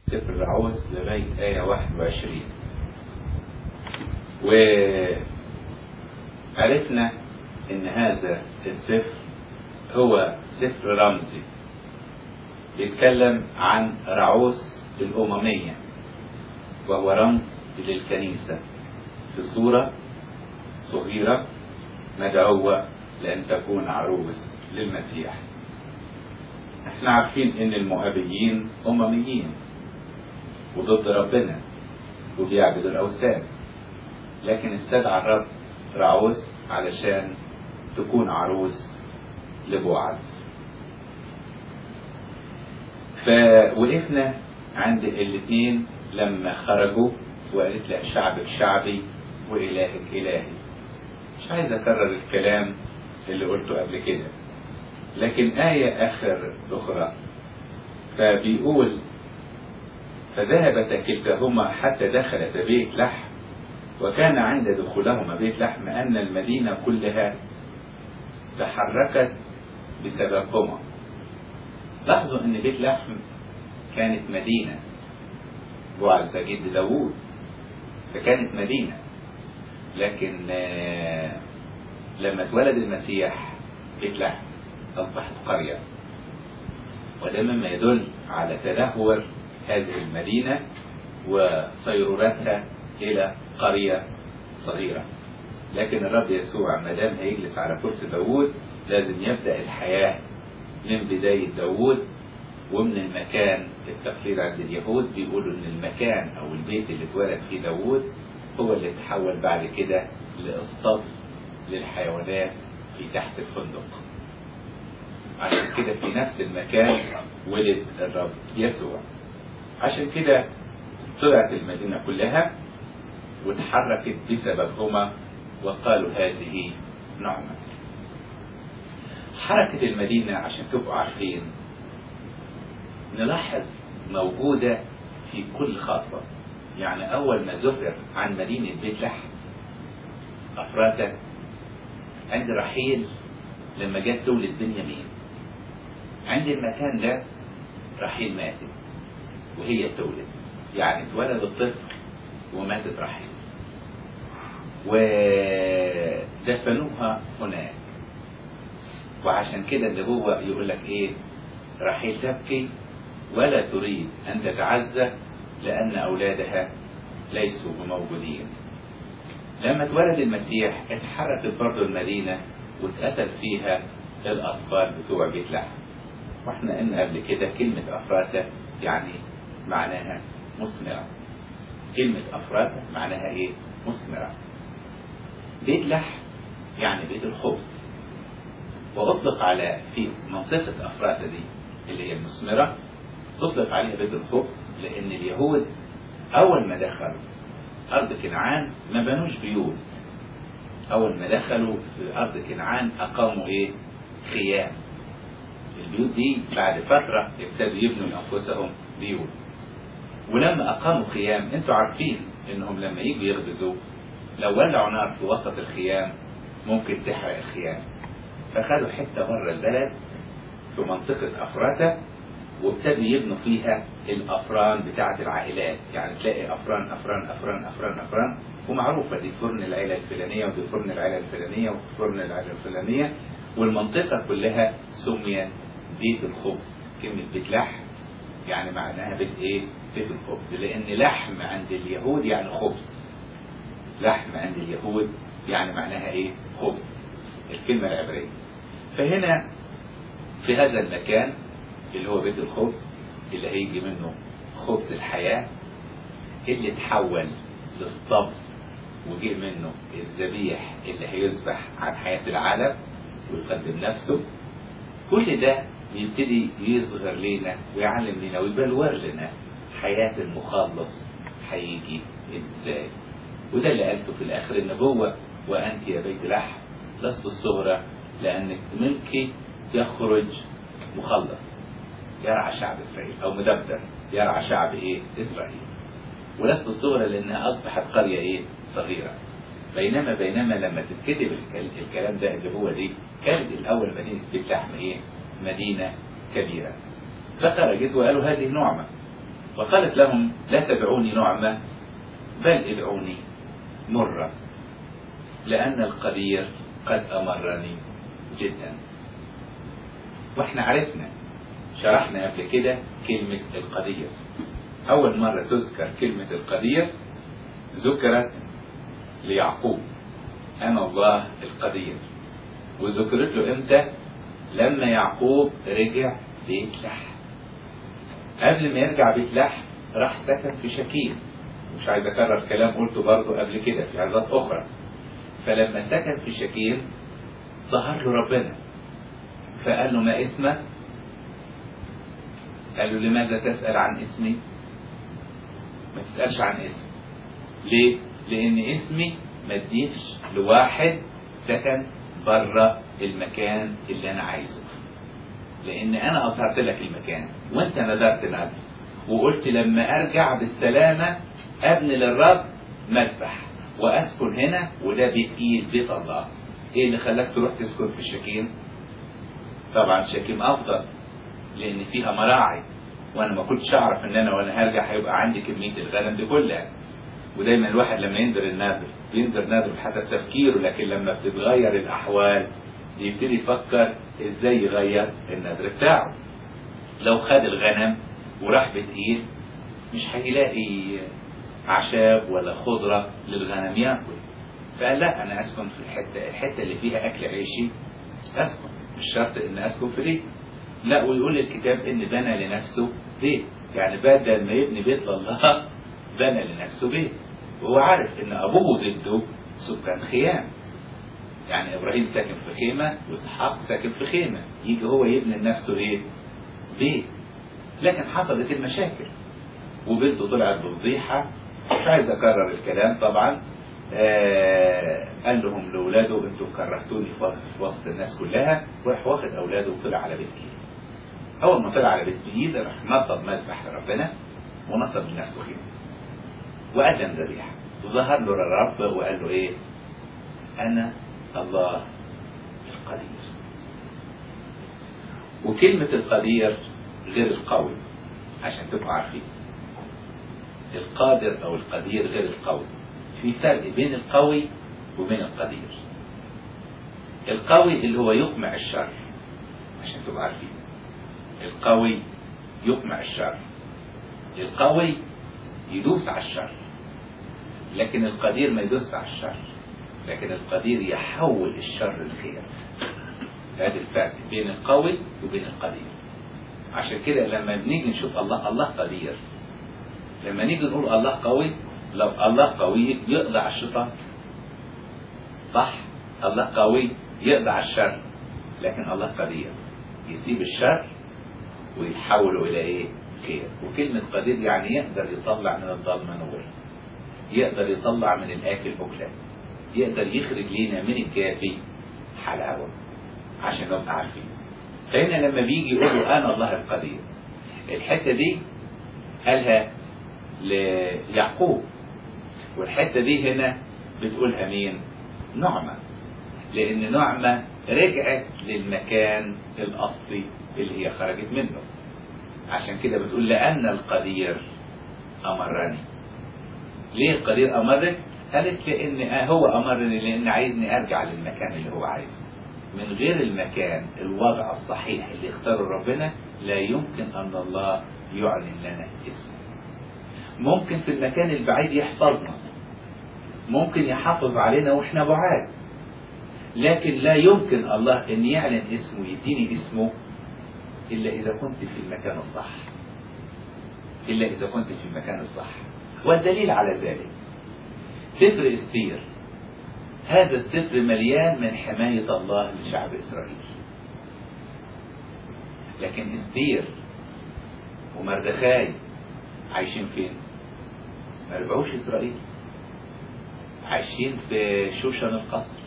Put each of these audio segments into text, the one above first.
سفر العوز لغاية آية 21. وعرفنا إن هذا السفر هو سفر رمزي بيتكلم عن رعوز الأممية، وهو رمز للكنيسة في صورة صغيرة مدعوة لأن تكون عروس للمسيح. احنا عارفين ان المؤابيين أمميين وضد ربنا وبيعبدوا الأوثان، لكن استدعى الرب رعوز علشان تكون عروس لبوعز. فوقفنا عند الاثنين لما خرجوا وقالت له شعبك شعبي وإلهك إلهي. مش عايز أكرر الكلام اللي قلته قبل كده، لكن آية آخر أخرى فبيقول فذهبت كلتاهما حتى دخلت بيت لحم، وكان عند دخولهما بيت لحم أن المدينة كلها تحركت بسببهما. لاحظوا أن بيت لحم كانت مدينة، بوعز جد داوود، فكانت مدينة، لكن لما اتولد المسيح بيت لحم أصبحت قرية، وده مما يدل على تدهور هذه المدينة وصيرورتها إلى قرية صغيرة. لكن الرب يسوع ما دام هيجلس على كرسي داوود لازم يبدأ الحياة من بداية داوود، ومن المكان. التقليد عند اليهود بيقولوا ان المكان او البيت اللي اتولد فيه داوود هو اللي تحول بعد كده لاسطبل للحيوانات في تحت الفندق. عشان كده في نفس المكان ولد الرب يسوع. عشان كده طلعت المدينة كلها وتحركت بسببهما وقالوا هذه نعمة. حركة المدينة عشان تبقوا عارفين نلاحظ موجودة في كل خطوة. يعني أول ما ذكر عن مدينة بيت لحم أفراتا عند رحيل لما جت تولد بنيامين، عند المكان ده رحيل ماتت وهي تولد، يعني اتولد الطفل وماتت رحيل ودفنوها هناك. وعشان كده اللي هو يقول لك ايه، رحيل تبكي ولا تريد ان تتعزى لان اولادها ليسوا بموجودين. لما اتولد المسيح اتحركت برضه المدينة واتقتل فيها الاطفال بتوع بيت لحم. واحنا قلنا قبل كده كلمة افراتا يعني معناها مثمرة. كلمة افراتا معناها ايه؟ مثمرة. بيت لحم يعني بيت الخبز، وأطلق على في منطقة أفراتا دي اللي هي المثمرة أطلق عليها بيت الخبز، لأن اليهود أول ما دخلوا أرض كنعان ما بنوش بيوت. أول ما دخلوا في أرض كنعان أقاموا إيه؟ خيام. البيوت دي بعد فترة ابتدوا يبنوا لأنفسهم بيوت. ولما أقاموا خيام أنتوا عارفين إنهم لما يجوا يخبزوا لو ولعوا نار في وسط الخيام ممكن تحرق الخيام. فخدوا حتة بره البلد في منطقة أفراتا وابتدوا يبنوا فيها الأفران بتاعة العائلات. يعني تلاقي أفران أفران أفران أفران أفران، ومعروفة دي فرن العائلة الفلانية ودي فرن العائلة الفلانية وفرن العائلة الفلانية، والمنطقة كلها سميت بيت الخبز. كلمة بيت لحم يعني معناها بيت إيه؟ بيت الخبز، لأن لحم عند اليهود يعني خبز. لحم عند اليهود يعني معناها إيه؟ خبز، الكلمة العبرية. فهنا في هذا المكان اللي هو بيت الخبز اللي هيجي منه خبز الحياة اللي تحول للصبر وجه منه الذبيح اللي هيذبح عن حياة العالم ويقدم نفسه. كل ده يبتدي يصغر لنا ويعلم لنا ويبلور لنا حياة المخلص هيجي ازاي. وده اللي قالته في الاخر النبوة، وانت يا بيت لحم لست الصغرى لانك منك يخرج مخلص يرعى شعب اسرائيل، او مدبر يرعى شعب ايه؟ اسرائيل. ولست الصغرى لانها اصبحت قرية ايه؟ صغيرة. بينما لما تتكتب الكلام ده اللي هو دي كانت الاول مدينة بيت لحم ايه؟ مدينة كبيرة. فخرجت وقالوا هذه نعمة. وقالت لهم لا تدعوني نعمة بل ادعوني مرة، لأن القدير قد أمرني جدا. واحنا عرفنا شرحنا قبل كده كلمة القدير. أول مرة تذكر كلمة القدير ذكرت ليعقوب، أنا الله القدير، وذكرت له إمتى؟ لما يعقوب رجع بيت لحم. قبل ما يرجع بيت لحم راح سكن في شكيم، مش عايز أكرر كلام قلته برضو قبل كده في عظات أخرى. فلما سكن في شكيم ظهر له ربنا فقال له ما اسمك؟ قال له لماذا تسأل عن اسمي؟ ما تسألش عن اسمي. ليه؟ لأن اسمي ما اديتش لواحد سكن بره المكان اللي أنا عايزه، لأن أنا أظهرت لك المكان وأنت نذرت نذر وقلت لما أرجع بالسلامة أبني للرب مسبح وأسكن هنا، وده بيت الله. إيه اللي خلاك تروح تسكن في الشكيم؟ طبعا شكيم أفضل لأن فيها مراعي، وأنا ما كنتش أعرف إن أنا وأنا هرجع هيبقى عندي كمية الغنم دي كلها. ودايما الواحد لما ينذر النذر بينذر نذر حسب تفكيره، لكن لما بتتغير الأحوال يبتدي يفكر إزاي يغير النذر بتاعه. لو خد الغنم وراح بتقيل مش هيلاقي عشاب ولا خضرة للغنم ياكل، فقال لا أنا أسكن في الحتة اللي فيها أكل عيشي أسكن، مش شرط إن أسكن في بيت. لا، ويقول الكتاب إن بنى لنفسه بيت، يعني بدل ما يبني بيت لله بنى لنفسه بيت، وهو عارف إن أبوه ضده سكان خيام. يعني إبراهيم ساكن في خيمة وإسحاق ساكن في خيمة، يجي هو يبني لنفسه إيه؟ بيت. لكن حصلت المشاكل وبنته طلعت بفضيحة، مش عايز أكرر الكلام طبعا. قال لهم لأولاده انتوا كرهتوني في وسط الناس كلها، وراح واخد أولاده وطلع على بيت إيل. أول ما طلع على بيت إيل راح نصب مذبح لربنا ونصب لنفسه خيمة وقدم ذبيحة. ظهر له الرب وقال له إيه؟ أنا الله القدير. وكلمة القدير غير القوي عشان تبقوا عارفين. القادر أو القدير غير القوي، في فرق بين القوي وبين القدير. القوي اللي هو يقمع الشر عشان تبقوا عارفين. القوي يقمع الشر، القوي يدوس على الشر، لكن القدير ما يدوس على الشر، لكن القدير يحول الشر لخير. هذا الفرق بين القوي وبين القدير. عشان كده لما بنيجي نشوف الله قدير، لما نيجي نقول الله قوي، لو الله قوي يقضي على الشيطان صح، الله قوي يقضي على الشر، لكن الله قدير يسيب الشر ويحوله الى ايه؟ خير. وكلمة قدير يعني يقدر يطلع من الظلمة نور، يقدر يطلع من الاكل اكلة، يقدر يخرج لينا من الجافي حلاوة، عشان نبقى عارفين. فهنا لما بيجي يقولوا انا الله القدير، الحتة دي قالها ليعقوب، والحتة دي هنا بتقولها مين؟ نعمة، لأن نعمة رجعت للمكان الأصلي اللي هي خرجت منه. عشان كده بتقول لأن القدير أمرني. ليه القدير أمرك؟ قالت لأن هو أمرني لأن عايزني أرجع للمكان اللي هو عايزه. من غير المكان الوضع الصحيح اللي اختاره ربنا لا يمكن أن الله يعلن لنا اسمه. ممكن في المكان البعيد يحفظنا، ممكن يحافظ علينا واحنا بعاد، لكن لا يمكن الله ان يعلن اسمه يديني اسمه الا اذا كنت في المكان الصح، الا اذا كنت في المكان الصح. والدليل على ذلك سفر استير. هذا السفر مليان من حماية الله لشعب اسرائيل، لكن استير ومردخاي عايشين فين؟ ما رجعوش اسرائيل، عايشين في شوشن القصر،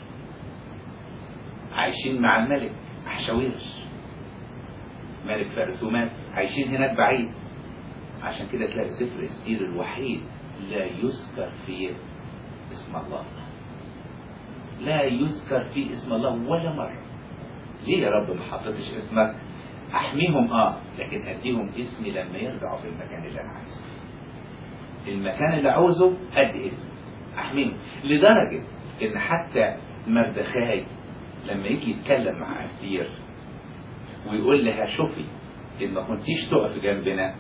عايشين مع الملك أحشاويرش ملك فارس ومات، عايشين هناك بعيد. عشان كده تلاقي سفر استير الوحيد لا يذكر فيه اسم الله، لا يذكر فيه اسم الله ولا مرة. ليه يا رب ما حطيتش اسمك؟ احميهم لكن اديهم اسمي لما يرجعوا في المكان اللي انا عايزه. المكان اللي عاوزه ادي اسمي احميهم، لدرجة ان حتى مردخاي لما يجي يتكلم مع استير ويقول لها شوفي ان ما كنتيش تقف جنبنا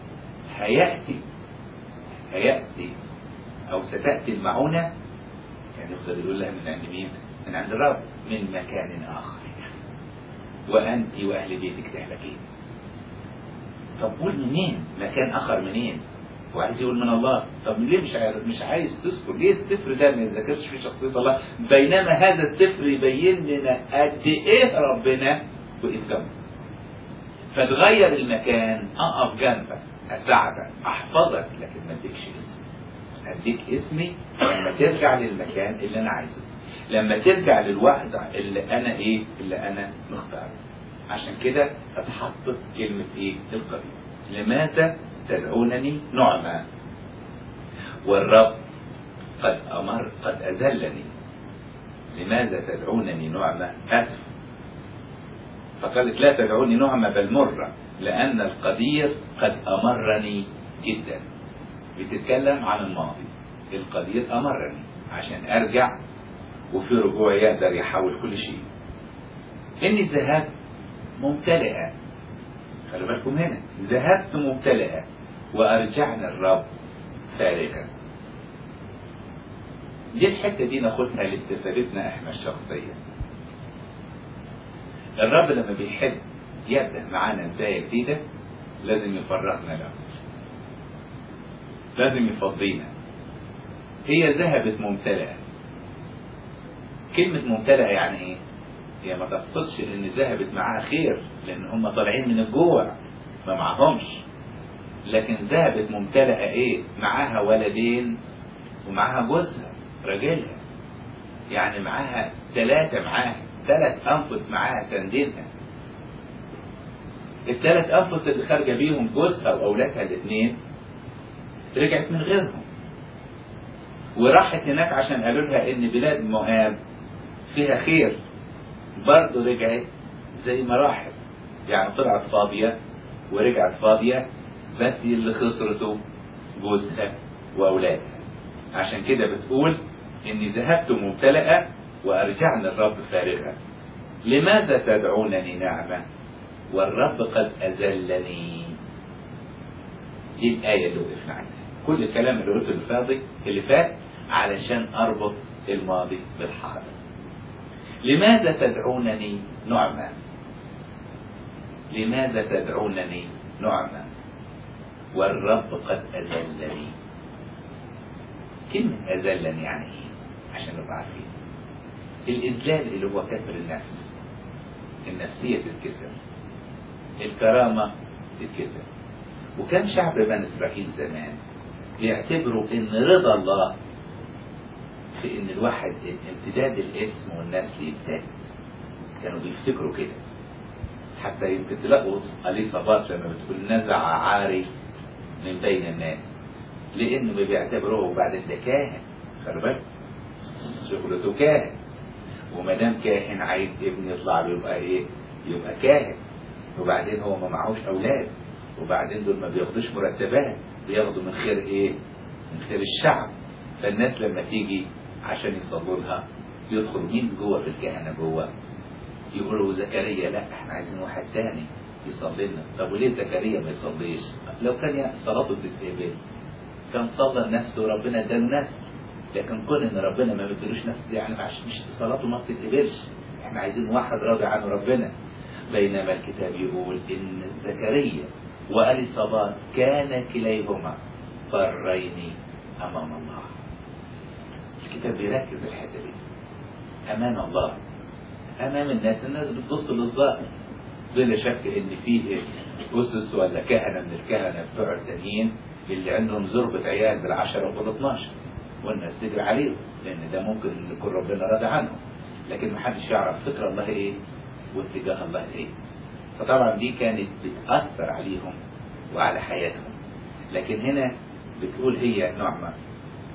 هيأتي او ستأتي المعونة، كان يفضل يقول لها من عند مين؟ من عند الرب، من مكان اخر، وانت واهل بيتك تهلكين. طب قول منين؟ مكان اخر منين؟ وعايز يقول من الله. طب ليه مش عايز تذكر؟ ليه السفر ده ما يذكرش في شخصية الله، بينما هذا السفر يبين لنا قد ايه ربنا وقف جنبه. فتغير المكان، اقف جنبك، اساعدك، احفظك، لكن ما اديكش اسمي. اديك اسمي لما ترجع للمكان اللي انا عايزه، لما ترجع للوضع اللي انا مختاره. عشان كده اتحطت كلمة القريب. لماذا تدعونني نعمة والرب قد أذلني؟ لماذا تدعونني نعمة؟ أسف. فقالت لا تدعوني نعمة بل مرة، لأن القدير قد أمرني جدا. بتتكلم عن الماضي. القدير أمرني عشان أرجع، وفي رجوع يقدر يحول كل شيء. إني ذهبت ممتلئة. خلوا بالكم هنا، ذهبت ممتلئة وأرجعنا الرب فارغا. دي الحتة دي ناخدها لاستفادتنا احنا الشخصية. الرب لما بيحب يبدأ معانا بداية جديدة لازم يفرغنا له، لازم يفضينا. هي ذهبت ممتلئة. كلمة ممتلئة يعني ايه؟ هي ما تقصدش ان ذهبت معاها خير، لان هم طالعين من الجوع ما معهمش. لكن ذهبت ممتلئة ايه؟ معاها ولدين ومعاها جوزها راجلها، يعني معاها 3 معاها 3 أنفس معاها سندينها. ال3 أنفس اللي خارجة بيهم جوزها وأولادها ال2 رجعت من غيرهم، وراحت هناك عشان قالوا لها إن بلاد مؤاب فيها خير، برضه رجعت زي ما راحت، يعني طلعت فاضية ورجعت فاضية، بس اللي خسرته جوزها وأولادها. عشان كده بتقول إني ذهبت ممتلئة وأرجعنا الرب فارغا. لماذا تدعونني نعمة والرب قد أذلني؟ دي الآية اللي وقفنا عليها. كل الكلام اللي قلته اللي فات علشان أربط الماضي بالحاضر. لماذا تدعونني نعمة؟ لماذا تدعونني نعمة والرب قد أذلني؟ كلمة أذلني يعني إيه؟ عشان نبقى عارفين. الإذلال اللي هو كسر النفس، النفسية تتكسر، الكرامة تتكسر. وكان شعب بني إسرائيل زمان بيعتبروا إن رضا الله في إن الواحد امتداد الاسم والنسل يبتدي. كانوا بيفتكروا كده. حتى يمكن تلاقوا أليصابات لما بتقول نزع عاري من بين الناس، لأنه بيعتبروه بعد ده كاهن. خلي بالك شغلته كاهن، وما دام كاهن عايز ابن يطلع له يبقى ايه؟ يبقى كاهن. وبعدين هو ما معهوش اولاد، وبعدين دول ما بياخدوش مرتبات، بياخدوا من خير ايه؟ من خير الشعب. فالناس لما تيجي عشان يصلوا لها يدخل مين جوه في الكهنه جوه؟ يقولوا زكريا. لا احنا عايزين واحد تاني يصلي لنا. طب وليه زكريا ما يصليش؟ لو كان صلاته بتتقبل كان صلى لنفسه وربنا اداله نفس. لكن كون ان ربنا ما بيدلوش نفس يعني مش صلاته ما بتتقبلش. احنا عايزين واحد راضي عن ربنا. بينما الكتاب يقول ان زكريا وأليصابات كان كليهما برين امام الله. الكتاب بيركز الحته دي. امام الله، امام الناس بتبص للظاهر. بلا شك ان فيه اسس ولا كهنه من الكهنه بتوع التانيين اللي عندهم زربة عيال بال10 وبال12 والناس تجري عليهم، لان ده ممكن يكون ربنا راضي عنهم. لكن محدش يعرف فكر الله ايه واتجاه الله ايه. فطبعا دي كانت بتأثر عليهم وعلى حياتهم. لكن هنا بتقول هي نعمة،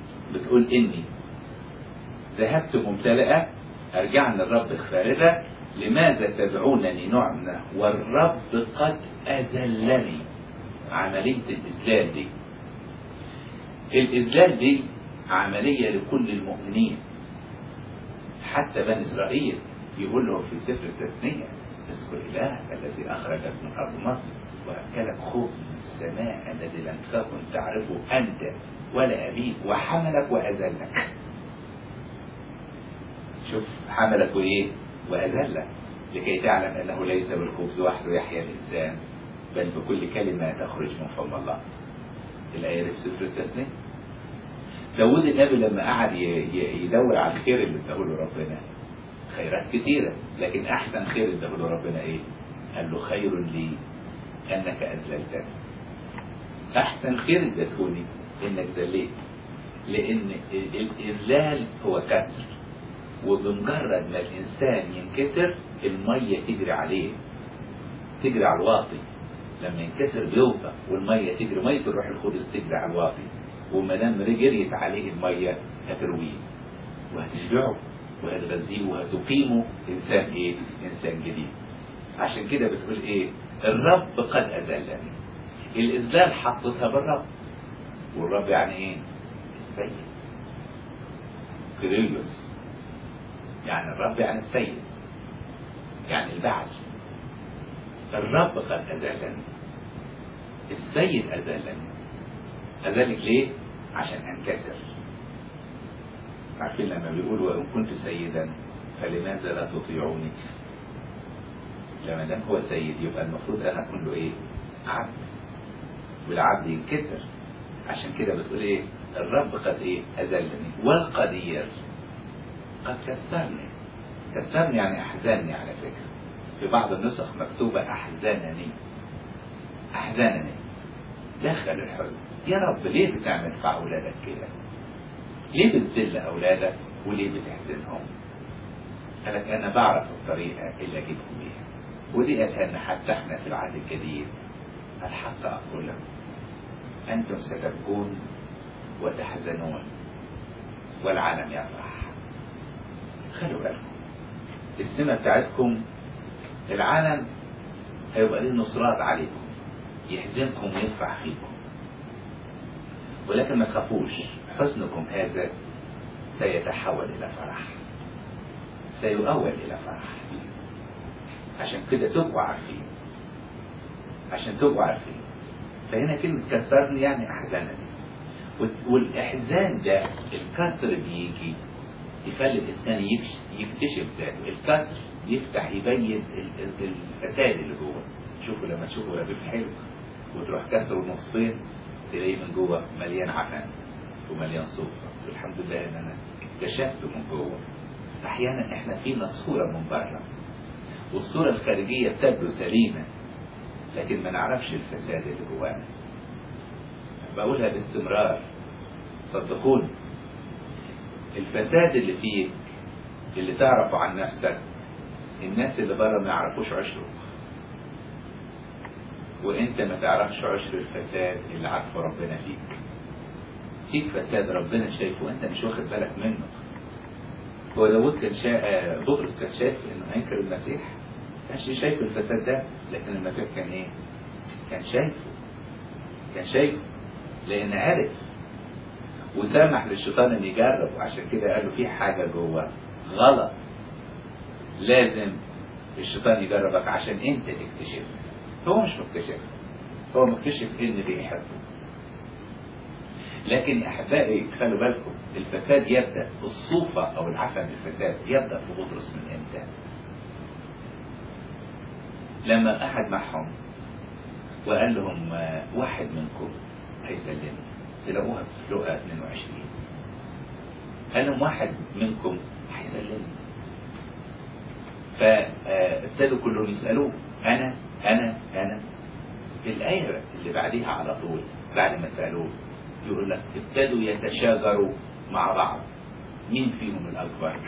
بتقول اني ذهبت ممتلئة ارجعنا الرب فارغة. لماذا تدعونني نعمة والرب قد أذلني. عملية الإذلال دي، الإذلال دي عملية لكل المؤمنين، حتى بني إسرائيل يقول لهم في سفر التثنية: اذكر إلهك الذي أخرجك من أرض مصر وأكلك خبز السماء الذي لم تكن تعرفه أنت ولا أبيك وحملك وأذلك. شوف، حملك وإيه؟ وأذلك، لكي تعلم أنه ليس بالخبز وحده يحيا الإنسان بل بكل كلمة تخرج من فم الله. الآية في سفر التثنية. داود النبي لما قعد يدور على الخير اللي اداهوله ربنا، خيرات كتيرة، لكن أحسن خير اداهوله ربنا إيه؟ قال له: خير لي أنك أذللتني. أحسن خير اديتهوني إنك ذليت، لأن الإذلال هو كسر، وبمجرد ما الإنسان ينكسر المية تجري عليه، تجري على الواطي. لما ينكسر بيوقف والمية تجري، مية الروح القدس تجري على الواطي، وما دام جريت عليه المية هترويه وهتشبعه وهتغذيه وهتقيمه إنسان إيه؟ إنسان جديد. عشان كده بتقول إيه؟ الرب قد أذلني. الإذلال حطتها بالرب، والرب يعني إيه؟ السيد. كريلوس يعني الرب، يعني السيد، يعني البعل. الرب قد أذلني، السيد أذلني. أذلك ليه؟ عشان أنكسر. عارفين لما بيقولوا: وإن كنت سيدا فلماذا لا تطيعوني؟ لما دام هو سيد يبقى المفروض أنا أكون له إيه؟ عبد، والعبد ينكسر. عشان كده بتقول إيه؟ الرب قد إيه؟ أذلني. والقدير قد كسرني. كسرني يعني أحزنني. على فكرة في بعض النسخ مكتوبة أحزنني. أحزنني، دخل الحزن. يا رب ليه بتعمل في أولادك كده؟ ليه بتذل أولادك وليه بتحزنهم؟ قالك: أنا بعرف الطريقة اللي أجيبهم بيها، ودي قالها لنا حتى احنا في العهد الجديد: الحق أقول لكم أنتم ستبكون وتحزنون والعالم يفرح. خلوا بالكم، السمة بتاعتكم العالم هيبقى ليه نصرات عليكم، يحزنكم ويفرح فيكم، ولكن ما تخافوش، حزنكم هذا سيتحول إلى فرح، سيؤول إلى فرح. عشان كده تبقوا عارفين، عشان تبقوا عارفين. فهنا كلمة كسرني يعني أحزنني. والإحزان ده، الكسر بيجي يخلي الإنسان يكتشف ذاته. الكسر يفتح يبين الفساد اللي جوه. شوفوا لما تشوفوا رغيف حلو وتروح كسره نصين تلاقيه من جوه مليان عفن ومليان صوفة. والحمد لله ان انا اكتشفته من جوه. احيانا احنا فينا صورة من بره والصورة الخارجية تبدو سليمة، لكن ما نعرفش الفساد اللي جوانا. بقولها باستمرار، صدقوني، الفساد اللي فيك اللي تعرفه عن نفسك الناس اللي بره ما يعرفوش عشره، وانت ما تعرفش عشر الفساد اللي عارفه ربنا فيك. فيك فساد ربنا شايفه وانت مش واخد بالك منه. هو داود كان بطرس كان شايف انه هينكر المسيح، كانش شايف الفساد ده، لكن المسيح كان ايه؟ كان شايفه لان عرف وسامح للشيطان ان يجرب. وعشان كده قال له في حاجه جوه غلط، لازم الشيطان يجربك عشان انت تكتشف. هو مش مكتشف، هو مكتشف ان بيحبه. لكن احبائي خلوا بالكم، الفساد يبدا، الصوفه او العفن الفساد يبدا في بطرس من امتى؟ لما قعد معهم وقال لهم واحد منكم هيسلمني، تلاقوها في لقا 22. قال لهم واحد منكم هيسلمني، فابتدوا كلهم يسالوه: انا انا انا. الآية اللي بعديها على طول بعد ما سألوه يقول لك: ابتدوا يتشاجروا مع بعض مين فيهم الأكبر.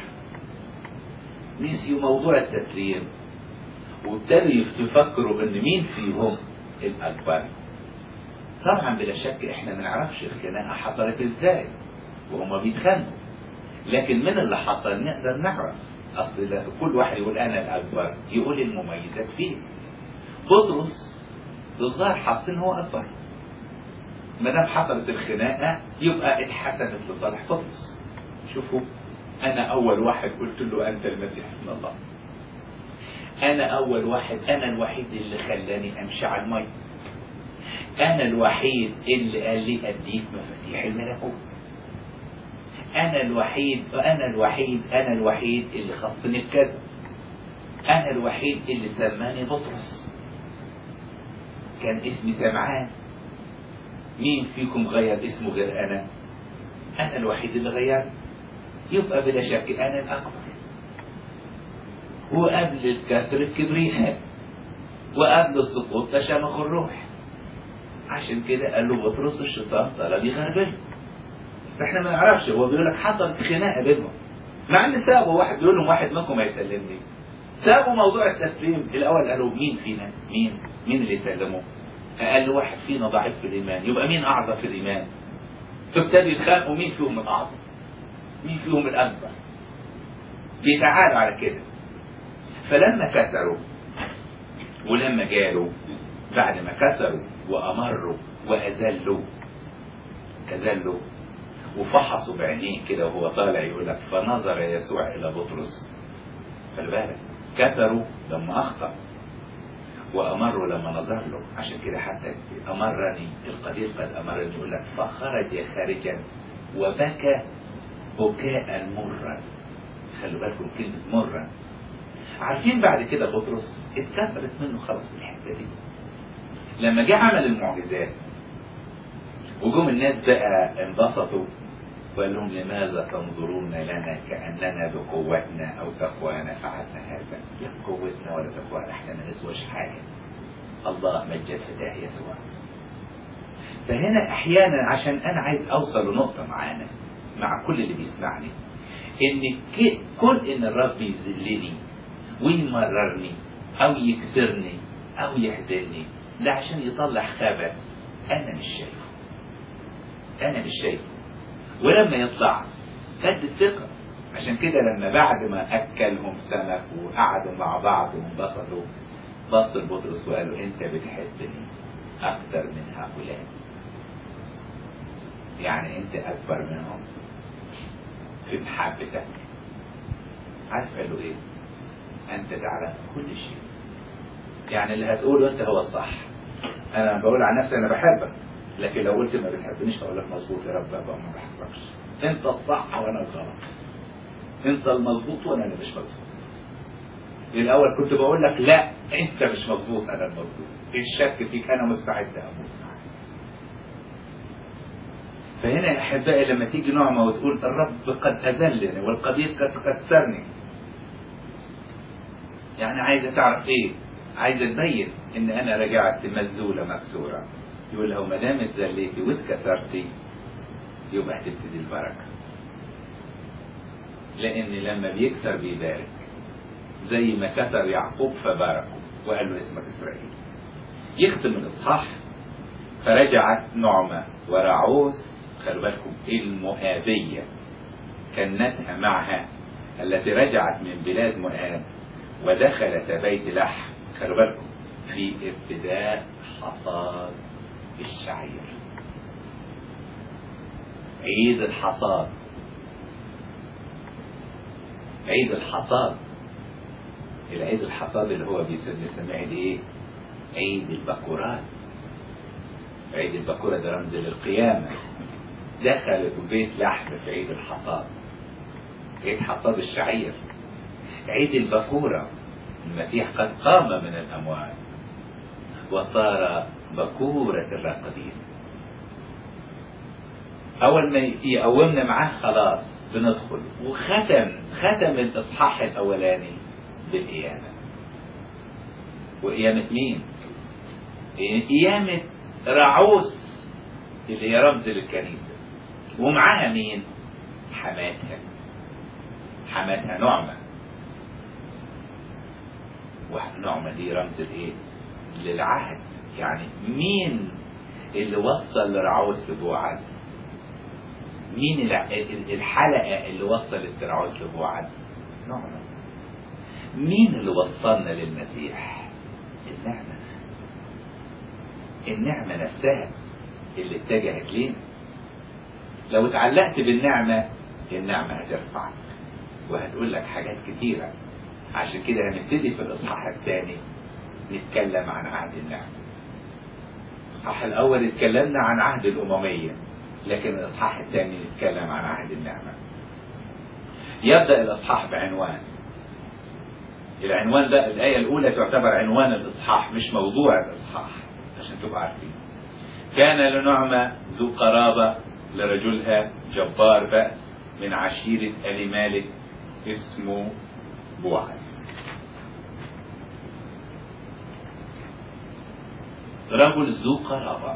نسيوا موضوع التسليم وابتدوا يفكروا ان مين فيهم الأكبر. طبعا بلا شك احنا ما نعرفش الخناقة حصلت ازاي وهما بيتخانقوا، لكن من اللي حصل نقدر نعرف أصل كل واحد يقول أنا الأكبر، يقول المميزات فيه. بطرس الظاهر حاسس إن هو أكبر، ما دام حصلت الخناقة يبقى اتحسنت لصالح بطرس. شوفوا، أنا أول واحد قلت له أنت المسيح ابن الله، أنا أول واحد، أنا الوحيد اللي خلاني أمشي على المية، أنا الوحيد اللي قال لي أديك مفاتيح الملكوت، أنا الوحيد أنا الوحيد اللي خصني بكذا، أنا الوحيد اللي سماني بطرس، كان اسمي سمعان، مين فيكم غير اسمه غير أنا؟ أنا الوحيد اللي غير. يبقى بلا شك أنا الأكبر، وقبل الكسر الكبرياء، وقبل السقوط تشامخ الروح. عشان كده قال له بطرس الشيطان طلب يغربله. بس احنا ما نعرفش، هو بيقول لك حصل خناقه بينهم، مع ان سابوا واحد بيقول لهم واحد منكم هيسلمني. سابوا موضوع التسليم الاول، قالوا مين فينا، مين اللي يسلمه؟ قال له واحد فينا ضعيف في الايمان، يبقى مين اعظم في الايمان؟ فابتدوا يتخانقوا مين فيهم الاعظم، مين فيهم الاكبر، بيتعالوا على كده. فلما كسروا ولما جالوا بعد ما كسروا وامروا واذلوا وفحصوا بعينيه كده وهو طالع، يقول لك فنظر يسوع الى بطرس. خلي بالك، كسروا لما اخطا، وامروا لما نظر له. عشان كده حتى امرني القدير قد امرني، يقول لك فخرج خارجا وبكى بكاء مرا. خلوا بالكم كلمه مرا. عارفين بعد كده بطرس اتكسرت منه خلاص الحته دي، لما جه عمل المعجزات وجم الناس بقى انبسطوا وقال لهم لماذا تنظرون لنا كأننا بقوتنا أو تقوانا فعلنا هذا؟ لا بقوتنا ولا تقوانا، احنا ما نسواش حاجة. الله مجد فداه يسوع. فهنا أحيانا عشان أنا عايز أوصل لنقطة معانا مع كل اللي بيسمعني، إن كل إن الرب يذلني ويمررني أو يكسرني أو يحزنني، ده عشان يطلع خبث أنا مش شايفه. ولما يطلع خد الثقة. عشان كده لما بعد ما أكلهم سمك وقعدوا مع بعض وانبسطوا، بص لبطرس وقال له أنت بتحبني أكثر من هؤلاء، يعني أنت أكبر منهم في محبتك. عارف قال له إيه؟ أنت تعلم كل شيء، يعني اللي هتقوله أنت هو الصح. أنا بقول عن نفسي أنا بحبك، لكن لو قلت ما بتحبنيش هقول لك مظبوط يا رب بقى ما بحبكش، انت الصح وانا الغلط، انت المظبوط وانا اللي مش مظبوط. الاول كنت بقول لك لا انت مش مظبوط انا المظبوط، الشك فيك انا مستعد اموت معاك. فهنا يا احبائي لما تيجي نعمه وتقول الرب قد اذلني والقدير قد كسرني، يعني عايزه تعرف ايه؟ عايزه تبين ان انا رجعت مذلوله مكسوره. يقول له ما دام اتذليتي واتكسرتي يبقى هتبتدي البركه، لان لما بيكسر بيبارك، زي ما كسر يعقوب فباركه وقال له اسمك اسرائيل. يختم الاصحاح فرجعت نعمه ورعوس، خلوا بالكم المؤابيه كنتها معها التي رجعت من بلاد مؤاب ودخلت بيت لحم، خلوا بالكم في ابتداء حصاد الشعير، عيد الحصاد، عيد الحصاد. العيد الحصاد اللي هو بيسميه عيد ايه؟ عيد البكورات. عيد البكورة ده رمز للقيامة. دخلت بيت لحم في عيد الحصاد، عيد حصاد الشعير، عيد البكورة. المسيح قد قام من الأموات وصار بكورة الراقدين. أول ما يقومنا معاه خلاص بندخل. ختم الإصحاح الأولاني بالقيامة. وقيامة مين؟ قيامة رعوس اللي هي رمز للكنيسة، ومعاها مين؟ حماتها نعمة. ونعمة دي رمز الايه؟ للعهد. يعني مين اللي وصل لرعوس لبوعز؟ مين الحلقة اللي وصلت لرعوس لبوعز؟ نعمة. مين اللي وصلنا للمسيح؟ النعمة. النعمة نفسها اللي اتجهت لينا. لو اتعلقت بالنعمة، النعمة هترفعك وهتقول لك حاجات كتيرة. عشان كده هنبتدي في الإصحاح الثاني نتكلم عن عهد النعمة. الإصحاح الأول اتكلمنا عن عهد الأممية، لكن الإصحاح الثاني نتكلم عن عهد النعمة. يبدأ الإصحاح بعنوان. العنوان ده الآية الأولى تعتبر عنوان الإصحاح مش موضوع الإصحاح، عشان تبقوا عارفين. كان لنعمة ذو قرابة لرجلها جبار بأس من عشيرة آل مالك اسمه بوعز. رجل ذو قرابة،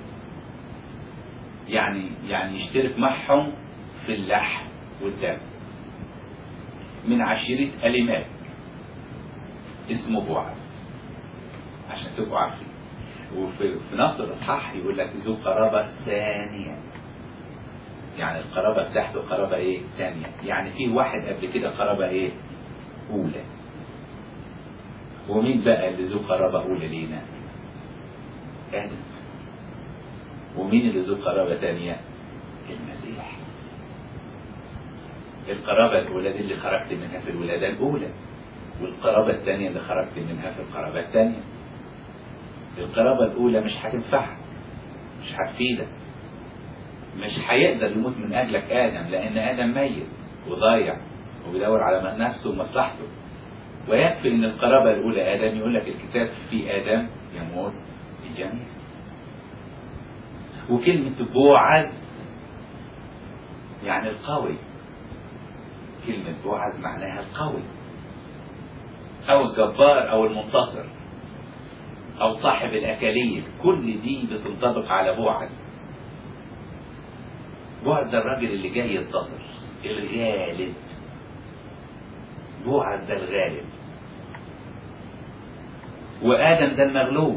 يعني يشترك معهم في اللحم والدم، من عشيرة آل مالك اسمه بوعز، عشان تبقوا عارفين. وفي نص الإصحاح يقول لك ذو قرابة ثانية، يعني القرابة بتاعته قرابة ايه؟ ثانية. يعني في واحد قبل كده قرابة ايه؟ أولى. ومين بقى اللي ذو قرابة أولى لينا؟ آدم. ومين اللي ذو قرابة ثانية؟ المسيح. القرابة الأولى دي اللي خرجت منها في الولادة الأولى، والقرابة الثانية اللي خرجت منها في القرابة الثانية. القرابة الأولى مش هتنفعك، مش هتفيدك، مش هيقدر يموت من أجلك آدم، لأن آدم ميت وضايع وبيدور على نفسه ومصلحته. ويكفي إن القرابة الأولى آدم، يقول لك الكتاب في آدم يموت الجميع. وكلمة بوعز يعني القوي. كلمة بوعز معناها القوي أو الجبار أو المنتصر أو صاحب الأكاليل. كل دي بتنطبق على بوعز. بوعز ده الراجل اللي جاي ينتصر، الغالب. بوعز ده الغالب، وآدم ده المغلوب،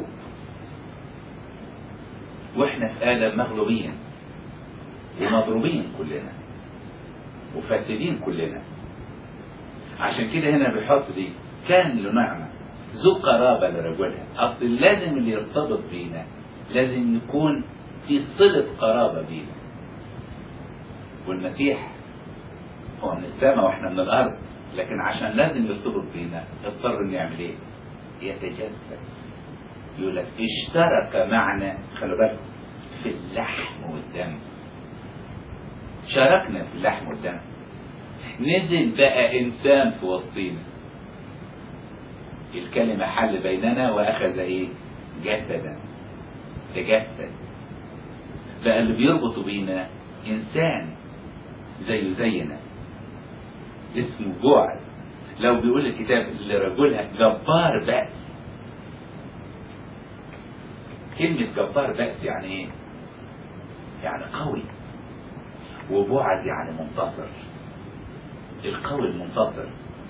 واحنا في آدم مغلوبين ومضروبين كلنا وفاسدين كلنا. عشان كده هنا بيحط دي كان له نعمة ذو قرابة لرجلها. أصل لازم اللي يرتبط بينا لازم يكون في صلة قرابة بينا. والمسيح هو من السماء واحنا من الأرض، لكن عشان لازم يرتبط بينا اضطر انه يعمل ايه؟ يتجسد. يقول لك اشترك معنا، خلوا بالكم، في اللحم والدم. شاركنا في اللحم والدم. نزل بقى انسان في وسطينا. الكلمة حل بيننا واخذ ايه؟ جسدا. تجسد. بقى اللي بيربط بينا انسان زيه زينا اسمه بوعز. لو بيقول الكتاب لرجلها جبار بأس. كلمة جبار بأس يعني ايه؟ يعني قوي. وبوعز يعني منتصر، القوي المنتصر.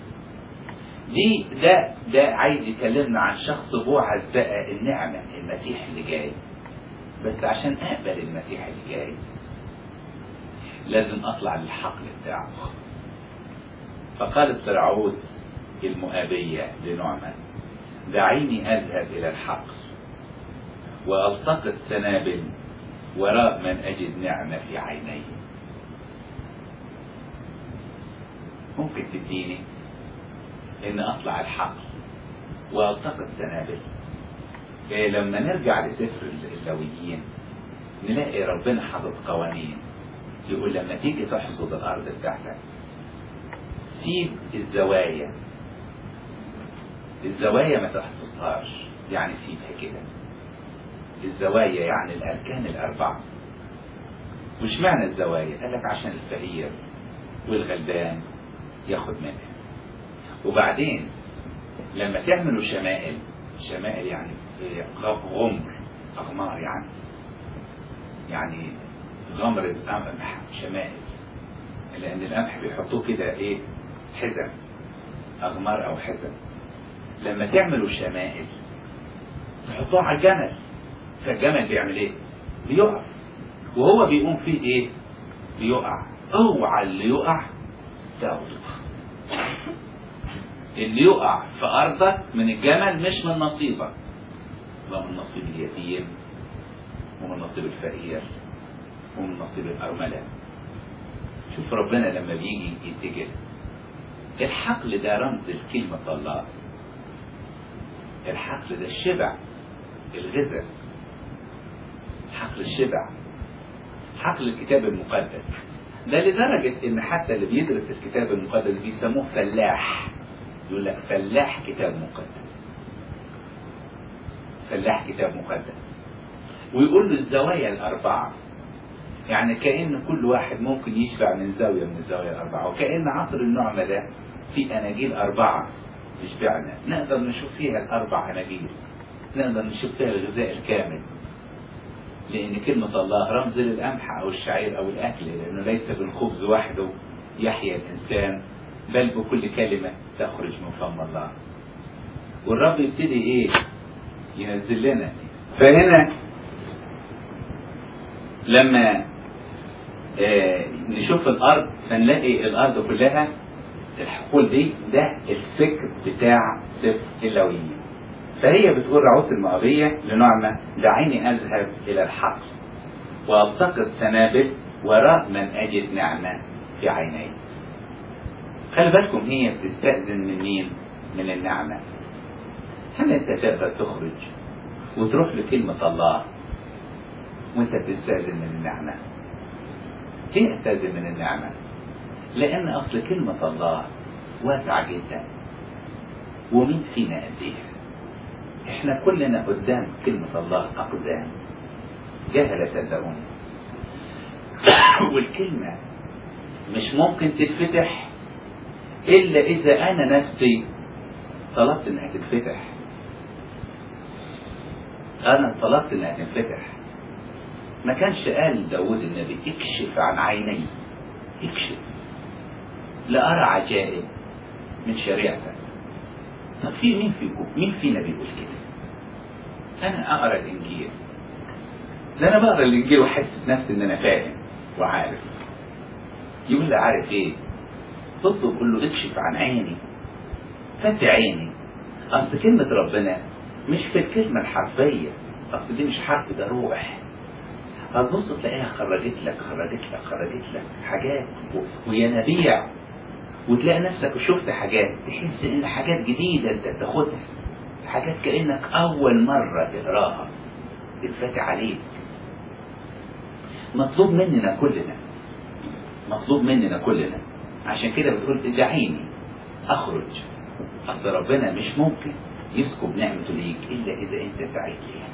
ده عايز يكلمنا عن شخص بوعز بقى النعمة، المسيح اللي جاي. بس عشان اقبل المسيح اللي جاي لازم اطلع للحقل بتاعه. فقالت فرعوس المؤابية لنعمة دعيني اذهب الى الحقل والتقط سنابل وراء من اجد نعمة في عينيه. ممكن تديني ان اطلع الحقل والتقط سنابل؟ لما نرجع لسفر اللاويين نلاقي ربنا حاطط قوانين. يقول لما تيجي تحصد الارض بتاعتك سيب الزوايا. الزوايا ما تحصدهاش، يعني سيبها كده. الزوايا يعني الاركان الاربعه. مش معنى الزوايا؟ قال لك عشان الفقير والغلبان ياخد منها. وبعدين لما تعملوا شمائل، شمائل يعني غمر، اغمار، يعني غمر القمح شمائل، لان القمح بيحطوه كده ايه؟ حزم، اغمار او حزم. لما تعملوا شمائل تحطوها على الجمل، فالجمل بيعمل ايه؟ بيقع، وهو بيقوم فيه ايه؟ بيقع. اوعى اللي يقع تاخده. اللي يقع في أرضك من الجمل مش من نصيبك، لا من نصيب اليتيم ومن نصيب الفقير ومن نصيب الأرملة. شوف ربنا لما بيجي يتجه، الحقل ده رمز لكلمة الله. الحقل ده الشبع، الغذاء، حقل الشبع، حقل الكتاب المقدس. ده لدرجة ان حتى اللي بيدرس الكتاب المقدس بيسموه فلاح، يقول لك فلاح كتاب مقدس، فلاح كتاب مقدس. ويقول له الزوايا الأربعة، يعني كأن كل واحد ممكن يشبع من زاوية من الزوايا الأربعة، وكأن عصر النعمة ده في أناجيل 4 يشبعنا، نقدر نشوف فيها ال4 أناجيل، نقدر نشوف فيها الغذاء الكامل. لأن كلمة الله رمز للقمح أو الشعير أو الأكل، لأنه ليس بالخبز وحده يحيا الإنسان بل بكل كلمة تخرج من فم الله. والرب يبتدي إيه؟ ينزل لنا. فهنا لما نشوف الأرض فنلاقي الأرض كلها الحقول دي، ده الفكر بتاع سفر اللاويين. فهي بتقول رعوس المؤابية لنعمة: دعيني أذهب إلى الحقل وألتقط سنابل وراء من أجد نعمة في عيني. خلي بالكم، هي بتستأذن من مين؟ من النعمة. هل أنت تقدر تخرج وتروح لكلمة الله وأنت بتستأذن من النعمة؟ ليه أستأذن من النعمة؟ لأن أصل كلمة الله واسعة جدا، ومين فينا قديها؟ احنا كلنا قدام كلمة الله أقدام جهل صدقوني. والكلمة مش ممكن تتفتح إلا إذا أنا نفسي طلبت إنها تتفتح. أنا طلبت إنها تنفتح. ما كانش قال داود النبي: اكشف عن عيني، اكشف لأرى عجائب من شريعتك. طب في مين فيكم، مين فينا بيقول كده؟ أنا أقرأ الإنجيل، ده أنا بقرأ الإنجيل وأحس بنفسي إن أنا فاهم وعارف. يقول لي: عارف إيه؟ تطلب قول له: اكشف عن عيني، فتح عيني. أصل كلمة ربنا مش في الكلمة الحرفية، أصل دي مش حرف، ده روح. هتبص تلاقيها خرجت لك حاجات وينابيع، وتلاقي نفسك وشفت حاجات تحس ان حاجات جديدة انت تاخدها، حاجات كأنك اول مرة تقراها تتفتح عليك. مطلوب مننا كلنا، عشان كده بتقول: دعيني اخرج. اصل ربنا مش ممكن يسكب نعمته ليك الا اذا انت سعيت ليها.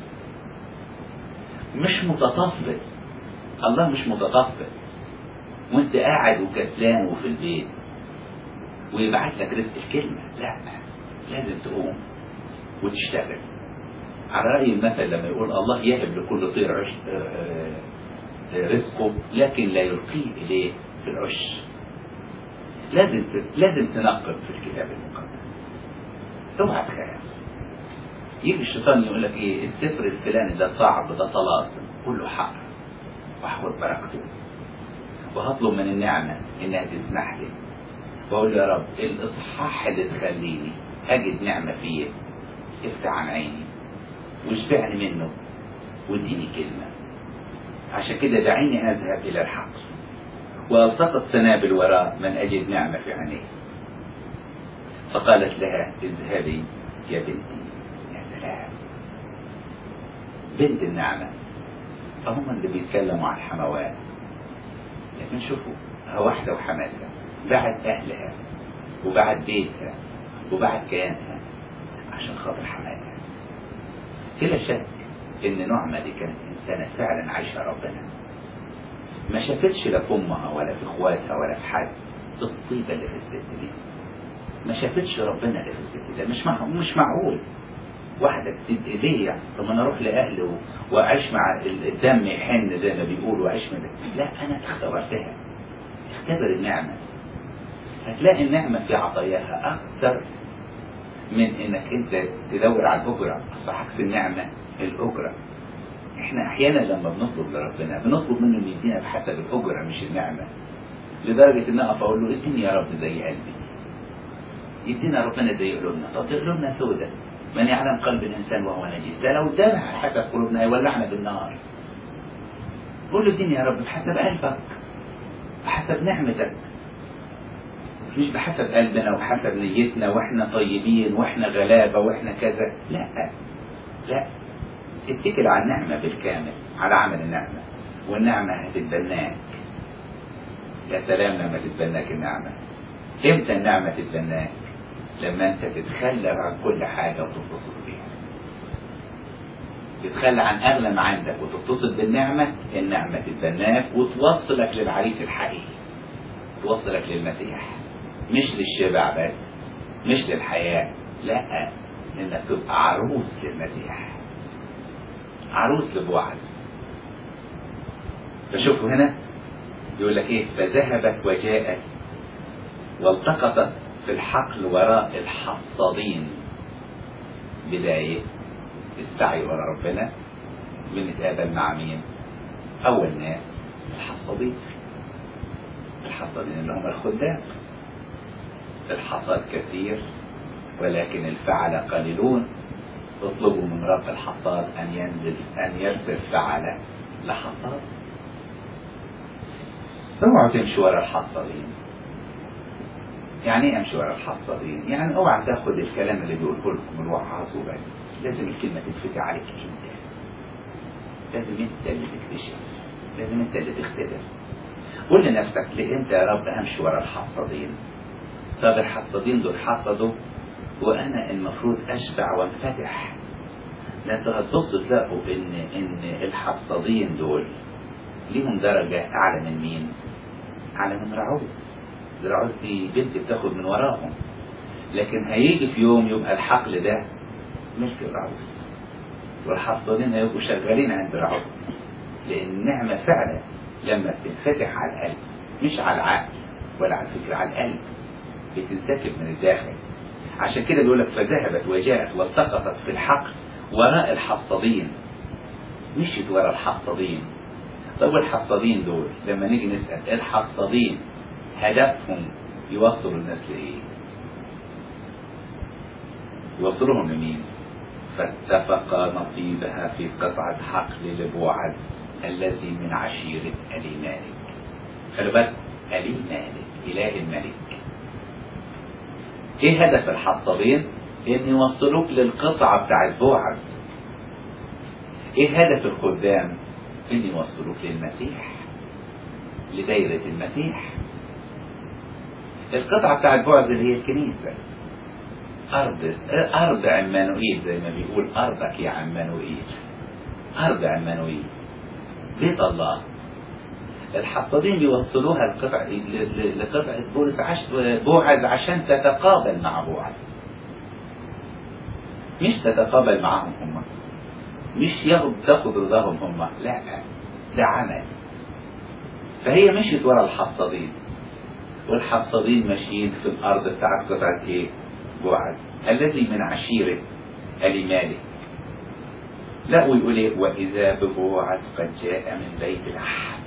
مش متطفل، الله مش متطفل وانت قاعد وكسلان وفي البيت ويبعت لك رزق الكلمة. لا، لازم تقوم وتشتغل. على رأي المثل لما يقول: الله يهب لكل طير رزقه لكن لا يلقيه إليه في العش. لازم تنقب في الكتاب المقدس. اوعى تخاف. يجي الشيطان يقول لك: ايه السفر الفلاني ده صعب، ده طلاسم. قول له: حق، واحفظ بركته، وهطلب من النعمة انها تسمح لي، واقول له: يا رب الاصحاح اللي تخليني اجد نعمة فيه افتح عن عيني واشبعني منه واديني كلمة. عشان كده دعيني اذهب الى الحقل والتقط سنابل وراء من اجد نعمة في عينيه. فقالت لها: اذهبي يا بنتي. يا سلام، بنت النعمة. فهم اللي بيتكلموا عن حموات، لكن شوفوا واحدة وحماتها بعد أهلها وبعد بيتها وبعد كيانها عشان خاطر حماتها. بلا شك إن نعمة دي كانت إنسانة فعلا عايشة ربنا، ما شافتش لا في أمها ولا في إخواتها ولا في حد الطيبة اللي في الست دي. ما شافتش ربنا اللي في الست ده. مش معقول واحدة تسد ايديها. طب انا اروح لاهلي واعيش مع الدم يحن زي ما بيقولوا واعيش من ده. لا، انا اختبرتها. اختبر النعمة، هتلاقي النعمة في عطاياها اكثر من انك انت تدور على الاجرة. اصل عكس النعمة الاجرة. احنا احيانا لما بنطلب لربنا بنطلب منه ان يدينا بحسب الاجرة مش النعمة، لدرجة ان اقف اقول له: اديني يا رب زي قلبي. يدينا ربنا زي قلوبنا. طب دي قلوبنا سودة، من يعلم قلب الإنسان وهو نجيس، ده لو ادانا حسب قلوبنا يولعنا بالنار. قول له اديني يا رب بحسب قلبك، بحسب نعمتك، مش بحسب قلبنا وحسب نيتنا واحنا طيبين واحنا غلابة واحنا كذا. لا لا، اتكل على النعمة بالكامل، على عمل النعمة، والنعمة هتتبناك. يا سلام لما تتبناك النعمة. امتى النعمة تتبناك؟ لما انت تتخلى عن كل حاجة وتتصل بيها، تتخلى عن اغلى ما عندك وتتصل بالنعمة. النعمة تتبناك وتوصلك للعريس الحقيقي، توصلك للمسيح، مش للشبع بس، مش للحياة، لا، انك تبقى عروس للمسيح، عروس لبوعز. فشوفوا هنا يقول لك ايه، فذهبت وجاءت والتقطت في الحقل وراء الحصادين. بداية السعي وراء ربنا بنتقابل مع مين؟ أول ناس الحصادين، الحصادين اللي هم الخدام. الحصاد كثير ولكن الفعل قليلون، اطلبوا من رب الحصاد أن يرسل فعل لحصاد. اوعوا تمشوا ورا الحصادين. يعني ايه امشي ورا الحصادين؟ يعني اوعى تاخد الكلام اللي بيقوله لكم الوعاظ وبس، لازم الكلمه تتفتح عليك انت، لازم انت اللي تكتشف، لازم انت اللي تختبر. قول لنفسك ليه انت يا رب امشي ورا الحصادين؟ طب الحصادين دول حصدوا وانا المفروض اشبع وانفتح. لا تبصوا تلاقوا ان الحصادين دول ليهم درجه اعلى من مين؟ اعلى من رعوز. الرعوز دي بنت بتاخد من وراهم، لكن هيجي في يوم يبقى الحقل ده ملك الرعوز، والحصادين هيبقوا شغالين عند الرعوز. لان النعمه فعلا لما بتنفتح على القلب، مش على العقل ولا على الفكر، على القلب، بتنسكب من الداخل. عشان كده بيقول لك فذهبت وجاءت والتقطت في الحقل وراء الحصادين. مشيت ورا الحصادين. طب الحصادين دول لما نيجي نسأل الحصادين هدفهم يوصلوا الناس لإيه؟ يوصلوهم لمين؟ فاتفق نصيبها في قطعة حقل لبوعز الذي من عشيرة ألي مالك. خلوا بالك، ألي مالك إله الملك. إيه هدف الحصادين؟ إن يوصلوك للقطعة بتاعت بوعز. إيه هدف الخدام؟ إن يوصلوك للمسيح، لدايرة المسيح. القطعة بتاعت بوعز اللي هي الكنيسة، أرض عمانوئيل، زي ما بيقول أرضك يا عمانوئيل، أرض عمانوئيل، بيت الله. الحصادين بيوصلوها لقطعة بوعز عشان تتقابل مع بوعز، مش تتقابل معهم هم، مش تاخد رضاهم هم، لا، ده عمل. فهي مشيت ورا الحصادين، والحصادين ماشيين في الارض بتاعت قطعة ايه؟ بوعز الذي من عشيرة ألي مالك. لا ويقول ايه؟ واذا ببوعز قد جاء من بيت لحم.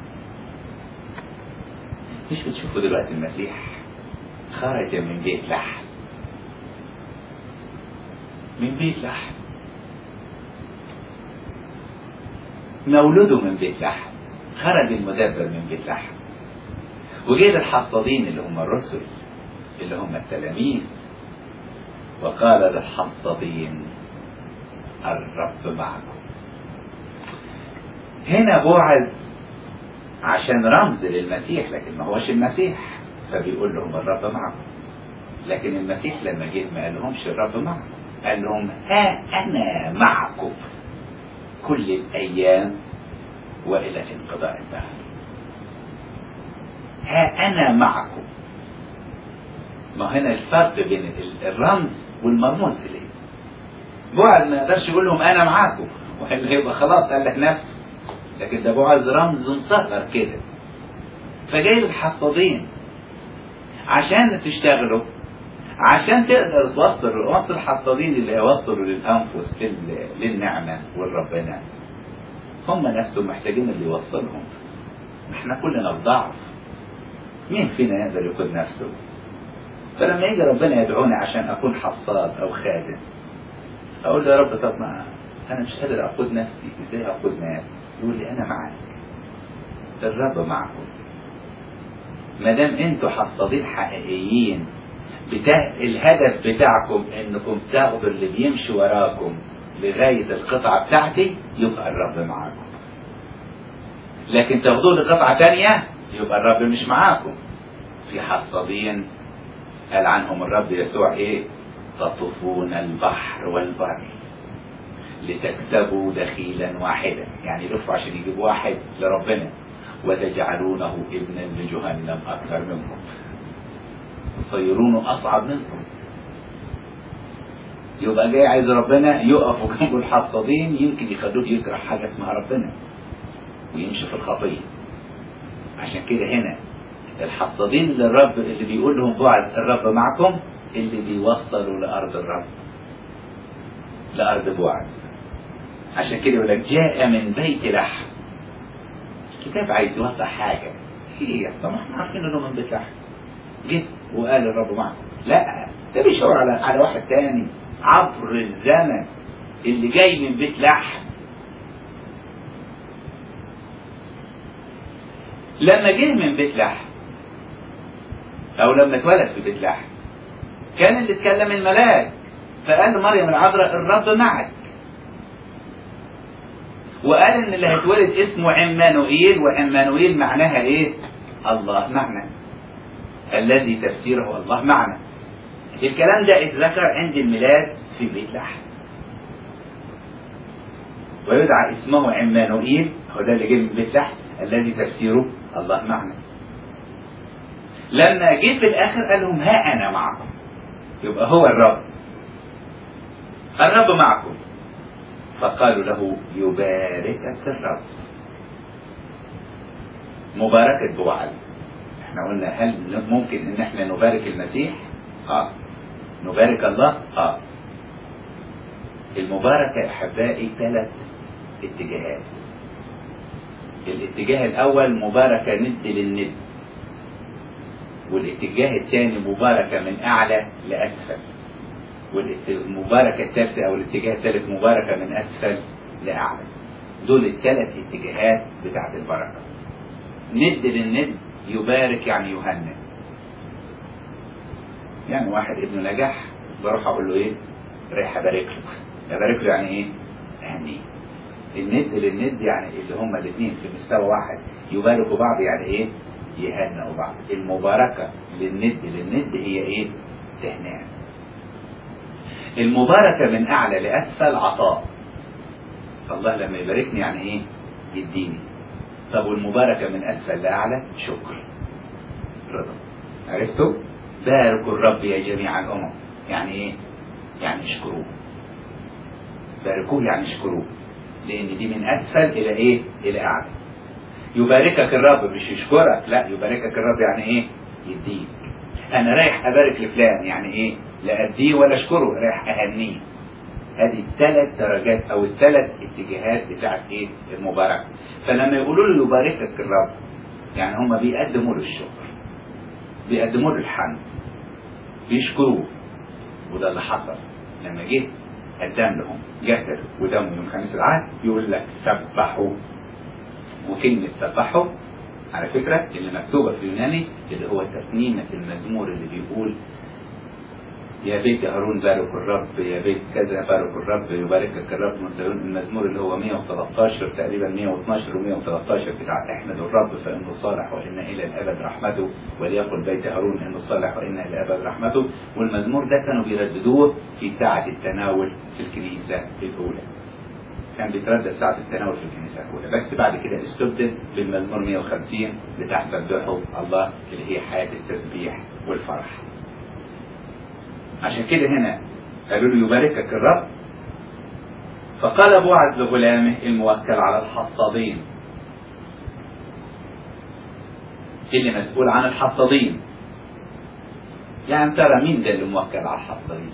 مش بتشوفوا دلوقتي المسيح خرج من بيت لحم، من بيت لحم، مولده من بيت لحم، خرج المدبر من بيت لحم. وجيب الحصادين اللي هم الرسل، اللي هم التلاميذ، وقال للحصادين الرب معكم. هنا بوعز عشان رمز للمسيح، لكن ما هوش المسيح، فبيقول لهم الرب معكم. لكن المسيح لما جه ما قال لهمش الرب معكم، قال لهم ها أنا معكم كل الأيام وإلى انقضاء الدهر. ها أنا معكم. ما هنا الفرق بين الرمز والمرموز إليه. بوعز ما يقدرش يقول لهم أنا معاكم وإلا يبقى خلاص قال لك نفسه، لكن ده بوعز رمز مصغر كده. فجاي الحصادين عشان تشتغلوا، عشان تقدر توصل الحصادين اللي هيوصلوا للأنفس للنعمة والربنا، هم نفسهم محتاجين اللي يوصلهم. احنا كلنا في ضعف، مين فينا يقدر يقود نفسه؟ فلما يجي ربنا يدعوني عشان اكون حصاد او خادم، اقول له يا رب طب ما انا مش قادر اقود نفسي، ازاي اقود ناس؟ يقول لي انا معاك، الرب معكم. ما دام انتوا حصادين حقيقيين، الهدف بتاعكم انكم تاخدوا اللي بيمشي وراكم لغاية القطعة بتاعتي، يبقى الرب معاكم. لكن تاخدوه لقطعة تانية يبقى الرب مش معاكم. في حصادين قال عنهم الرب يسوع ايه؟ تطوفون البحر والبر لتكسبوا دخيلا واحدا، يعني يلفوا عشان يجيبوا واحد لربنا، وتجعلونه ابنا لجهنم اكثر منكم، تصيرونه اصعب منكم. يبقى جاي عايز ربنا يقفوا جنب الحصادين، يمكن يخلوه يكره حاجه اسمها ربنا ويمشي في الخطيه. عشان كده هنا الحصادين للرب اللي بيقول لهم بعد الرب معكم، اللي بيوصلوا لارض الرب، لارض بعد. عشان كده يقول لك جاء من بيت لحم. الكتاب عايز يوضح حاجه، ايه طب احنا عارفين انه من بيت لحم، جه وقال الرب معكم. لا، ده بيشاور على واحد تاني عبر الزمن اللي جاي من بيت لحم. لما جه من بيت لحم او لما اتولد في بيت لحم، كان اللي اتكلم الملاك فقال لمريم العذراء الرب معك، وقال ان اللي هيتولد اسمه عمانوئيل، وعمانوئيل معناها ايه؟ الله معنا، الذي تفسيره الله معنا. الكلام ده اتذكر عند الميلاد في بيت لحم، ويدعى اسمه عمانوئيل، هو ده اللي جه من بيت لحم الذي تفسيره الله معنا. لما جه في الاخر قال لهم ها انا معكم، يبقى هو الرب معكم. فقالوا له يباركك الرب. مباركة بوعد. احنا قلنا هل ممكن ان احنا نبارك المسيح؟ نبارك الله؟ المباركة احبائي 3 اتجاهات. الاتجاه الاول مباركة ند للند، والاتجاه الثاني مباركة من اعلى لاسفل، والمباركة الثالثة او الاتجاه الثالث مباركة من اسفل لاعلى. دول ال3 اتجاهات بتاعت البركة. ند للند يبارك يعني يهنئ. يعني واحد ابنه نجح، بروح اقول له ايه؟ رايح ابارك له. ابارك له يعني ايه؟ اهنيه. الند للند يعني اللي هما الاثنين في مستوى واحد يباركوا بعض، يعني ايه؟ يهنئوا بعض. المباركة للند للند هي ايه؟ تهنئة. المباركة من اعلى لاسفل عطاء. الله لما يباركني يعني ايه؟ يديني. طب والمباركة من اسفل لاعلى شكر، رضا. عرفتوا؟ باركوا الرب يا جميع الامم. يعني ايه؟ يعني اشكروه. باركوه يعني اشكروه، لان دي من اسفل الى ايه؟ الى اعلى. يباركك الرب مش يشكرك، لا، يباركك الرب يعني ايه؟ يديك. انا رايح ابارك لفلان يعني ايه؟ لا اديه ولا اشكره، رايح اهنيه. هذه ال3 درجات او ال3 اتجاهات بتاعت ايه؟ المباركه. فلما يقولوا له يباركك الرب، يعني هم بيقدموا له الشكر، بيقدموا له الحمد، بيشكروه. وده اللي حصل لما جه قدم لهم جسد ودم يوم خميس العهد. يقول لك سبحوا. وكلمة سبحوا على فكرة اللي مكتوبة في اليوناني اللي هو ترنيمة المزمور اللي بيقول يا بيت هارون بارك الرب، يا بيت كذا بارك الرب، يباركك الرب من صهيون. المزمور اللي هو 113 تقريبا 112 و113 بتاع احمد الرب فانه صالح وان الى الابد رحمته، وليقل بيت هارون انه صالح وان الى الابد رحمته. والمزمور ده كانوا بيرددوه في ساعة التناول في الكنيسة الاولى. كان بيتردد ساعة التناول في الكنيسة الاولى، بس بعد كده استبدل بالمزمور 150 بتاع سبحوا الله اللي هي حياة التسبيح والفرح. عشان كده هنا قالوا له يباركك الرب. فقال بوعز لغلامه الموكل على الحصادين، اللي مسؤول عن الحصادين. يعني ترى مين ده اللي موكل على الحصادين؟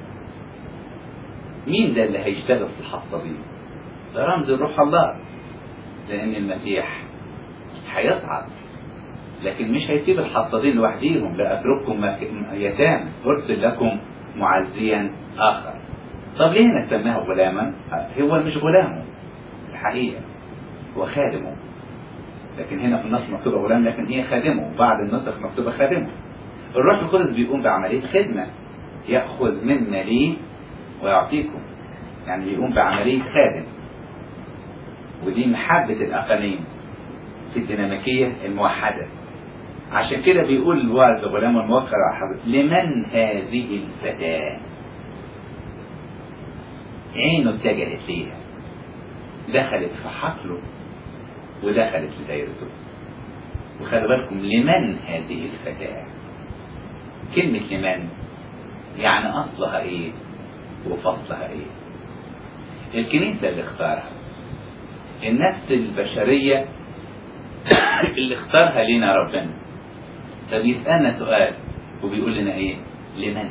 مين ده اللي هيشتغل في الحصادين؟ ده رمز روح الله، لأن المسيح هيصعد لكن مش هيسيب الحصادين لوحديهم، لا اترككم يتامى ارسل لكم معزيا اخر. طب ليه هنا سماه غلاما؟ هو مش غلامه الحقيقه، هو خادمه. لكن هنا في النص مكتوبه غلام، لكن هي خادمه، بعض النسخ مكتوبه خادمه. الروح القدس بيقوم بعمليه خدمه، ياخذ مما لي ويعطيكم، يعني بيقوم بعمليه خادم. ودي محبه الاقانيم في الديناميكيه الموحده. عشان كده بيقول الوعد غلام الموقر على حضرتك: لمن هذه الفتاه؟ عينه اتجهت ليها، دخلت في حقله ودخلت في دايرته. وخلوا بالكم، لمن هذه الفتاة؟ كلمة لمن يعني أصلها إيه وفصلها إيه؟ الكنيسة اللي اختارها، النفس البشرية اللي اختارها لنا ربنا. فبيسألنا سؤال وبيقول لنا إيه؟ لمن؟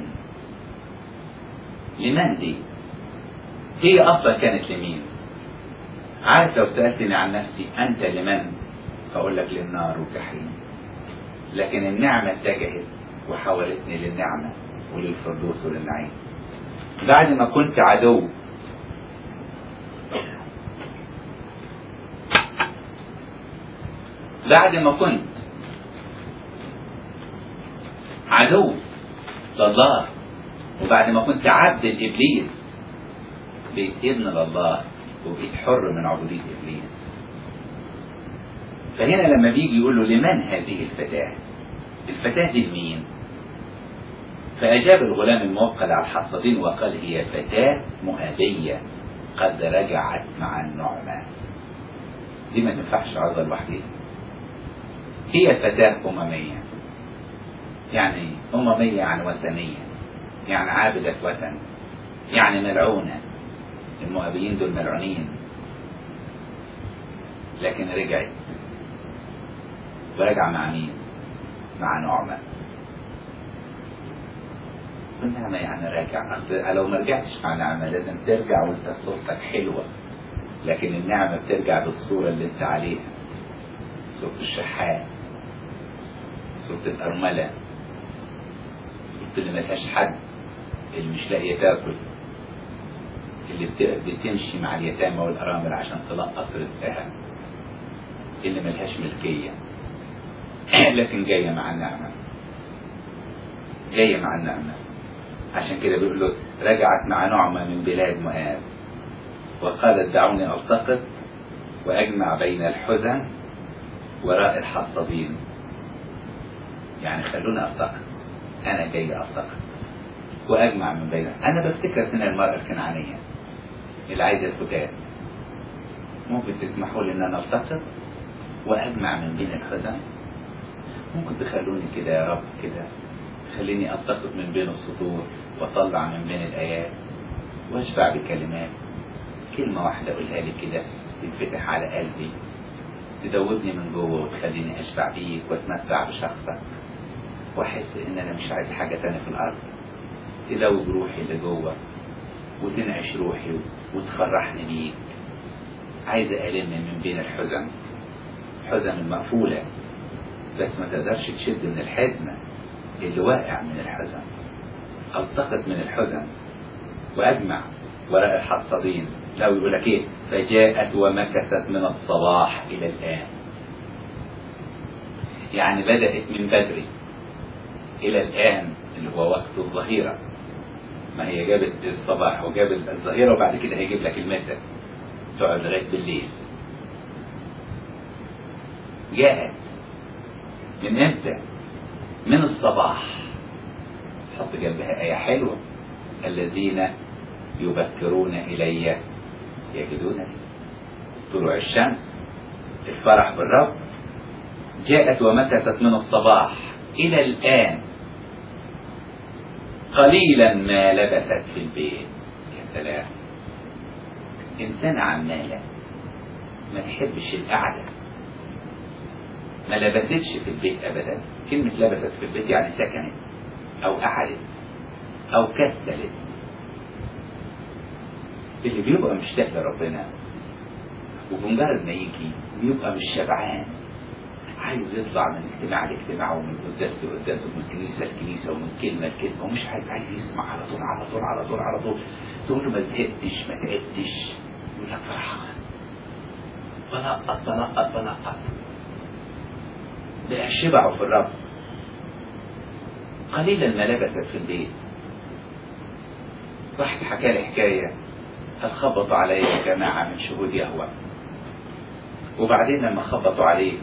لمن دي؟ هي أصلا كانت لمين؟ عارف لو سألتني عن نفسي أنت لمن؟ أقول لك للنار والجحيم. لكن النعمة اتجهت وحولتني للنعمة وللفردوس وللنعيم. بعد ما كنت عدو، بعد ما كنت عدو لله، وبعد ما كنت عبد لإبليس، بقيت ابن لله وبقيت حر من عبودية إبليس. فهنا لما بيجي يقول له لمن هذه الفتاة؟ الفتاة دي لمين؟ فأجاب الغلام الموكل على الحصادين وقال: هي فتاة مؤابية قد رجعت مع النعمة. دي ما تنفعش عرضة لوحدها، هي فتاة أممية. يعني أممية عن وثنية، يعني عابدة وثن، يعني ملعونة. المؤابيين دول ملعونين، لكن رجعت. ورجع مع مين؟ مع نعمة. النعمة يعني راجع. لو ما رجعتش مع نعمة لازم ترجع وانت صورتك حلوة، لكن النعمة بترجع بالصورة اللي انت عليها، صورة الشحات، صورة الأرملة، صورة اللي ملهاش حد، اللي مش لاقية تاكل، اللي بتمشي مع اليتامى والأرامل عشان تلقط رزقها، اللي ملهاش ملكية، لكن جاية مع النعمة، جاية مع النعمة. عشان كده بيقول له: رجعت مع نعمة من بلاد مؤاب وقالت: دعوني ألتقط وأجمع بين الحزن وراء الحصادين. يعني خلوني ألتقط، أنا جاي ألتقط وأجمع من بين. أنا بفتكر هنا المرأة الكنعانية اللي عايزة الفتاة. ممكن تسمحوا لي إن أنا ألتقط وأجمع من بين الحزن؟ ممكن تخلوني كده يا رب، كده خليني ألتقط من بين السطور وأطلع من بين الآيات وأشبع بكلمات. كلمة واحدة أقولها لي كده تنفتح على قلبي، تدوبني من جوه وتخليني أشبع بيك وأتمتع بشخصك، وأحس إن أنا مش عايز حاجة تانية في الأرض. تدوب روحي اللي جوه وتنعش روحي وتفرحني بيك. عايز ألم من بين الحزن المقفولة، بس ما تقدرش تشد من الحزمة اللي واقع من الحزن. التقط من الحزن واجمع وراء الحصادين. لو يقول لك ايه: فجاءت ومكثت من الصباح الى الان. يعني بدأت من بدري الى الان، اللي هو وقت الظهيرة. ما هي جابت الصباح وجابت الظهيرة، وبعد كده هيجيب لك المساء، تقعد لغاية بالليل. جاءت من امتى؟ من الصباح. حط جنبها آية حلوة: الذين يبكرون إلي يجدونني. طلوع الشمس، الفرح بالرب. جاءت ومكثت من الصباح إلى الآن، قليلا ما لبثت في البيت. يا سلام، إنسان عمالة ما تحبش القعدة، ما لبثتش في البيت أبدا. كلمة لبثت في البيت يعني سكنت أو قعدت أو كسلت. اللي بيبقى مشتاق لربنا وبمجرد ما يجي بيبقى مش شبعان، عايز يطلع من اجتماع لاجتماع ومن قداس لقداس ومن كنيسة لكنيسة ومن كلمة لكلمة ومش عايز يسمع على طول على طول على طول على طول. تقول له ما زهقتش ما تعبتش، يقول لك فرحان. بنقط بقى شبعوا في الرب. قليلا ما لبثت في البيت. واحد حكى لي حكاية، قال خبطوا علي جماعة من شهود يهوه، وبعدين لما خبطوا عليه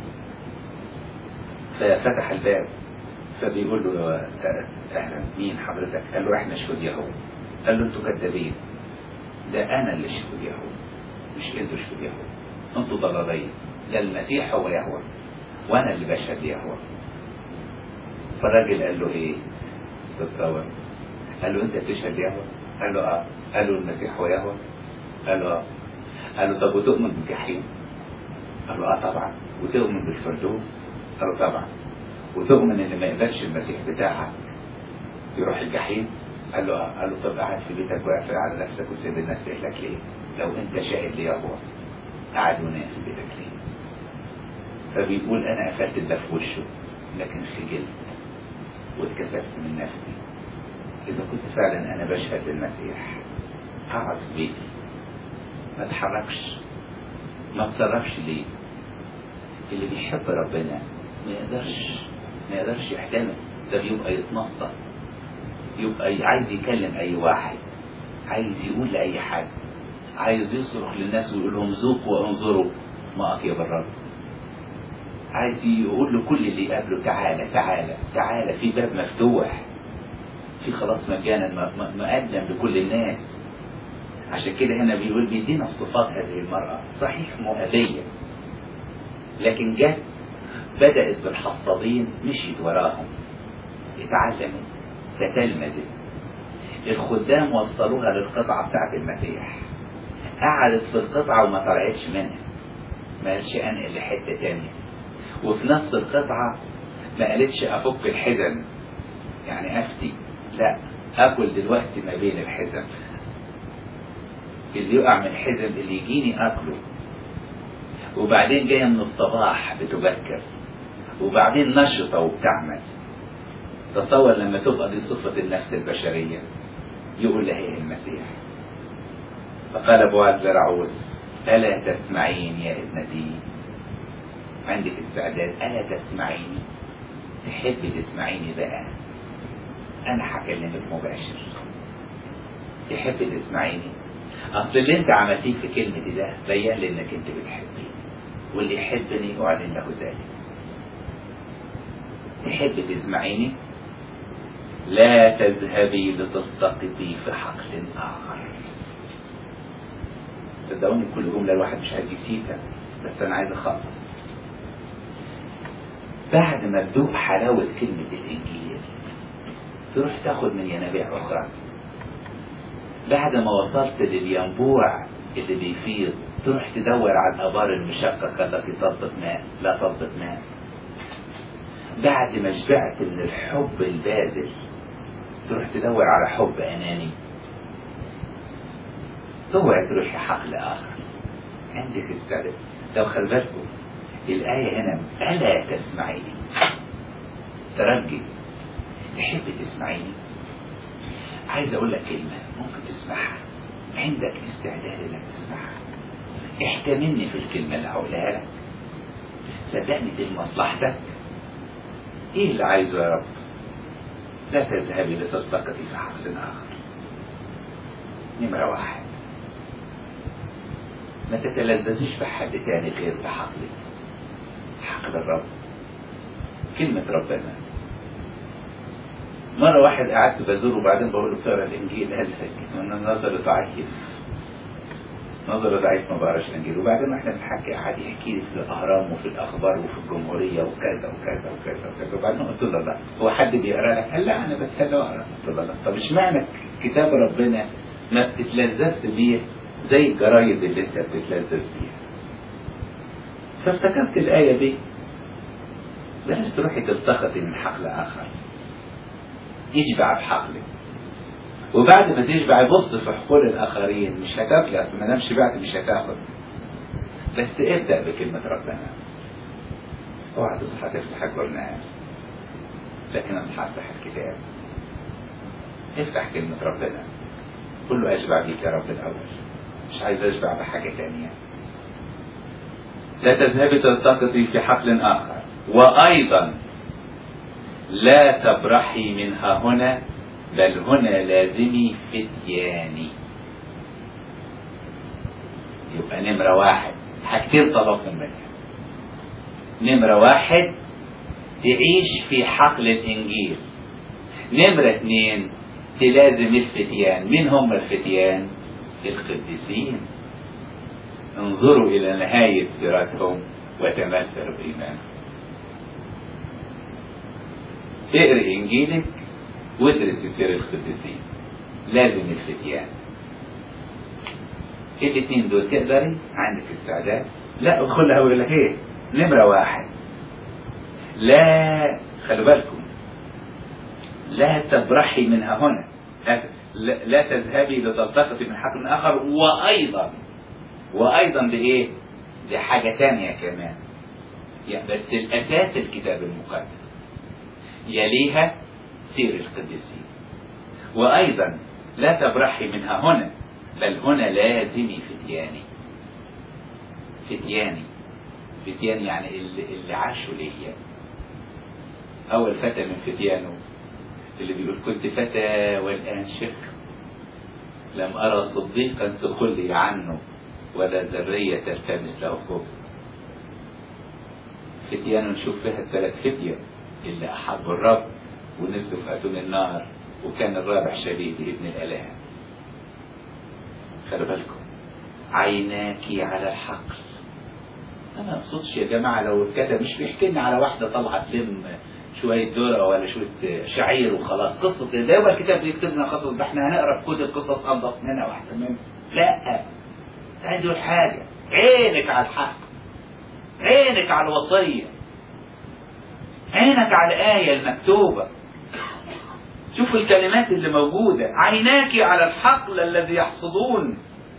ففتح الباب، فبيقول له اهلا مين حضرتك؟ قال له احنا شهود يهوه. قال له انتوا كذابين، ده انا اللي شهود يهوه مش انتوا شهود يهوه، انتوا ضلالين، ده المسيح هو يهوه وانا اللي بشهد يهوه. فالراجل قال له ايه تتصور؟ قال له انت بتشهد يهوه؟ قال له اه. قال له المسيح هو يهوه؟ قال له اه. قال له طب وتؤمن بالجحيم؟ قال له اه طبعا. وتؤمن بالفردوس؟ قال له طبعا. وتؤمن ان ما يقدرش المسيح بتاعك يروح الجحيم؟ قال له اه. قال له طب قاعد في بيتك واقفل على نفسك وسيب الناس تهلك ليه؟ لو انت شاهد ليهوه قاعد ونام في بيتك ليه؟ فبيقول انا قفلت الباب في وشه لكن خجلت واتكسفت من نفسي. اذا كنت فعلا انا بشهد للمسيح اقعد في بيتي ما اتحركش ما اتصرفش ليه؟ اللي بيحب ربنا ما يقدرش يحتمل، ده بيبقى يتنطط، يبقى عايز يكلم اي واحد، عايز يقول لاي حد، عايز يصرخ للناس ويقول لهم ذوقوا وانظروا ما اطيب الرب، عايز يقول له كل اللي يقابله تعالى تعالى تعالى، في باب مفتوح، في خلاص مجانا مقدم لكل الناس. عشان كده هنا بيقول بيدينا صفات هذه المرأة، صحيح مؤذية لكن جت بدأت بالحصادين مشيت وراهم، اتعلمت تتلمذت. الخدام وصلوها للقطعة بتاعت المسيح، قعدت في القطعة وما طلعتش منها، ما قالش انقل لحتة تانية. وفي نفس القطعة ما قالتش افك الحزم يعني افتي، لا اكل دلوقتي ما بين الحزم، اللي يقع من الحزم اللي يجيني اكله. وبعدين جايه من الصباح بتبكر، وبعدين نشطه وبتعمل. تصور لما تبقى دي صفه النفس البشريه، يقول لها ايه المسيح؟ فقال بوعز لرعوس الا تسمعين يا ابنتي؟ عندك استعداد الا تسمعيني؟ تحب تسمعيني بقى؟ انا هكلمك مباشر، تحب تسمعيني؟ اصل اللي انت عملتيه في كلمتي ده بين لي انك انت بتحبيني، واللي يحبني اعلن له ذلك. تحب تسمعيني؟ لا تذهبي لتلتقطي في حقل اخر. صدقوني كل جمله الواحد مش عايز يسيبها، بس انا عايز اخلص. بعد ما تدوق حلاوه كلمه الانجيل تروح تاخد من ينابيع اخرى. بعد ما وصلت للينبوع اللي بيفيض تروح تدور على الابار المشققه التي تضبط ماء لا تضبط ماء. بعد ما شبعت من الحب الباذل تروح تدور على حب اناني. اوعى تروح لحقل اخر. عندك استعداد. لو خلي بالكم الايه هنا الا تسمعيني، ترجي. تحب تسمعيني؟ عايز اقول لك كلمه ممكن تسمعها، عندك استعداد انك تسمعها. احتملني في الكلمه اللي هقولها لك، صدقني دي لمصلحتك. ايه اللي عايزه يا رب؟ لا تذهبي لتلتقطي في حقل اخر. نمره واحد، ما تتلذذيش بحد تاني غير بحقلك، حقل الرب، كلمه ربنا. مرة واحد قعدت بزوره وبعدين بقول له بتقرا الانجيل؟ قال لي انا نظري ضعيف، نظري ضعيف ما بقراش الانجيل. وبعدين واحنا بنحكي قعد يحكي لي في الاهرام وفي الاخبار وفي الجمهوريه وكذا وكذا وكذا وكذا. وبعدين قلت له لا، هو حد بيقرا لك؟ قال لا انا بستنى اقرا. قلت له لا، طب اشمعنى كتاب ربنا ما بتتلذذش بيه زي الجرايد اللي انت بتتلذذ بيها؟ فافتكرت الايه دي، بلاش تروحي تلتقطي من حقل اخر، اشبع بحقلك. وبعد ما تشبع بص في حقول الاخرين، مش هتاكل، اصل ما دام شبعت مش هتاخد. بس ابدا بكلمه ربنا. اوعى تصحى تفتح الجورنال، لكن انا مش هفتح الكتاب. افتح كلمة ربنا، قل له اشبع بيك يا رب الاول، مش عايز اشبع بحاجة تانية. لا تذهبي تلتقطي في حقل اخر، وايضا لا تبرحي منها هنا، بل هنا لازمي فتياني. يبقى نمرة واحد حاجتين طلبهم منها. نمرة واحد تعيش في حقل الانجيل. نمرة اثنين تلازم الفتيان. مين هم الفتيان؟ القديسين. انظروا الى نهاية سيرتهم وتمثلوا بإيمانهم. اقرأ انجيلك وادرس سير القديسين، لازم الفتيان. الاثنين دول تقدري؟ عندك استعداد؟ لا ادخلها ويقول لك ايه؟ نمرة واحد لا، خلوا بالكم، لا تبرحي منها هنا، لا تذهبي لتلتقطي من حقل اخر. وايضا بايه؟ دي حاجة تانية كمان، يعني بس الاساس الكتاب المقدس، يليها سير القديسين. وايضا لا تبرحي منها هنا، بل هنا لازمي فتياني. فتيان يعني اللي عاشوا ليا. اول فتى من فتيانه اللي بيقول كنت فتى والان شيخ، لم ارى صديقا تخلي عنه ولا ذرية تلتمس له خبز. فتيان نشوف فيها الثلاث فتية اللي احبوا الرب ونزلوا في اتون النار، وكان الرابع شبيه بابن الاله. خلوا بالكم، عيناكي على الحقل. انا ما اقصدش يا جماعه لو الكتاب مش بيحكي لنا على واحده طلعت تلم شويه ذره ولا شويه شعير وخلاص، قصه زي ما الكتاب بيكتب لنا قصص، ده احنا هنقرا في كتب قصص انضف منها واحسن منها. لا، عايز اقول حاجه، عينك على الحق، عينك على الوصيه، عينك على الايه المكتوبه. شوفوا الكلمات اللي موجوده، عيناك على الحقل الذي يحصدون.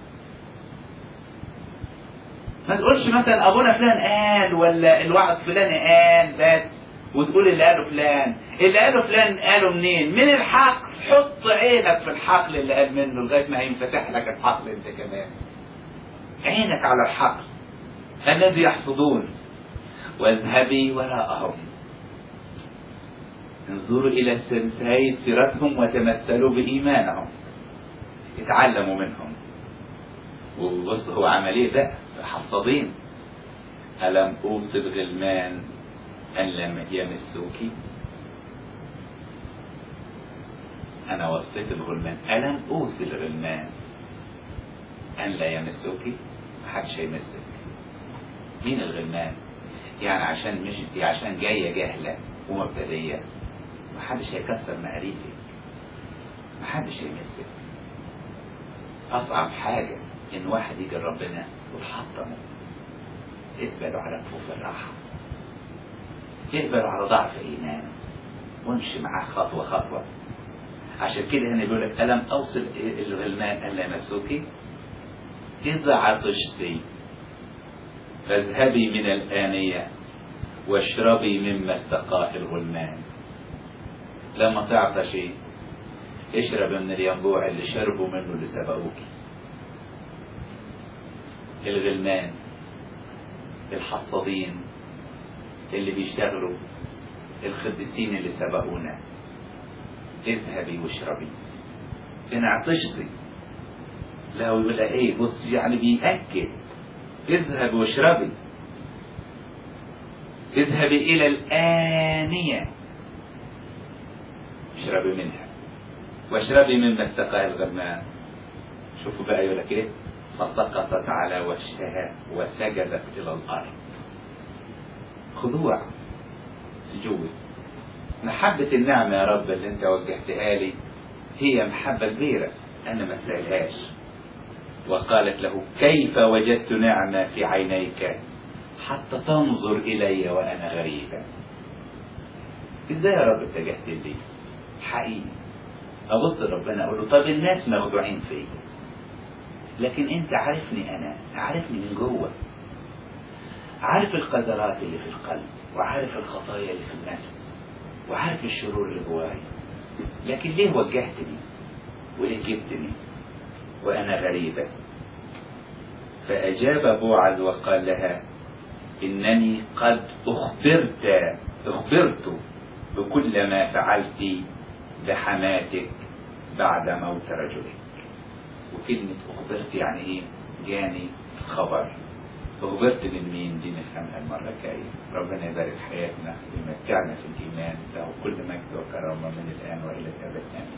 ما تقولش مثلا ابونا فلان قال ولا الوعظ فلان قال بس، وتقول اللي قاله فلان. اللي قاله فلان قاله منين؟ من الحقل. حط عينك في الحقل اللي قال منه لغايه ما هينفتح لك الحقل انت كمان. عينك على الحقل الذي يحصدون. واذهبي وراءهم، انظروا الى نهاية سيرتهم وتمثلوا بايمانهم، اتعلموا منهم. وبص هو عمل ايه ده؟ حصادين. ألم أوصل غلمان أن لم يمسوك؟ أنا وصيت الغلمان. ألم أوصل غلمان أن لا يمسوك؟ محدش هيمسك. مين الغلمان؟ يعني عشان جاية جاهلة ومبتدية، محدش هيكسر مقاريفك، محدش هيمسك. أصعب حاجة إن واحد يجي ربنا ويحطمه. اقبلوا على كفوف الراحة، اقبلوا على ضعف إيمان، وامشي معاه خطوة خطوة. عشان كده هنا بيقول لك ألم أوصل الغلمان أن لا يمسوك؟ إذا عطشتي فاذهبي من الآنية واشربي مما استقاه الغلمان. لما تعطشي اشرب من الينبوع اللي شربوا منه اللي سبقوك. الغلمان الحصادين اللي بيشتغلوا، القديسين اللي سبقونا. اذهبي واشربي. ان عطشتي، لا يقول لها ايه، بص يعني بيأكد، اذهبي واشربي. اذهبي الى الآنية اشربي منها واشربي مما استقاه الغلمان. شوفوا بقى يقول لك ايه، فسقطت على وجهها وسجدت الى الارض. خضوع، سجود. محبة النعمة يا رب اللي انت وجهتها لي هي محبة كبيرة انا ما استاهلهاش. وقالت له كيف وجدت نعمة في عينيك حتى تنظر الي وانا غريبة. ازاي يا رب اتجهت لي؟ حقيقي ابص لربنا اقول له طب الناس مخدوعين فيا، لكن انت عارفني، انا عارفني من جوه، عارف القذرات اللي في القلب، وعارف الخطايا اللي في النفس، وعارف الشرور اللي جواي، لكن ليه وجهتني وليه جبتني وأنا غريبة؟ فأجاب بوعز وقال لها: إنني قد أخبرت بكل ما فعلت بحماتك بعد موت رجلك. وكلمة أخبرت يعني إيه؟ جاني خبر. أخبرت من مين؟ دي نفهمها المرة الجاية. ربنا يبارك حياتنا ويمتعنا في الإيمان، له كل مجد وكرامة من الآن وإلى الأبد. آمين.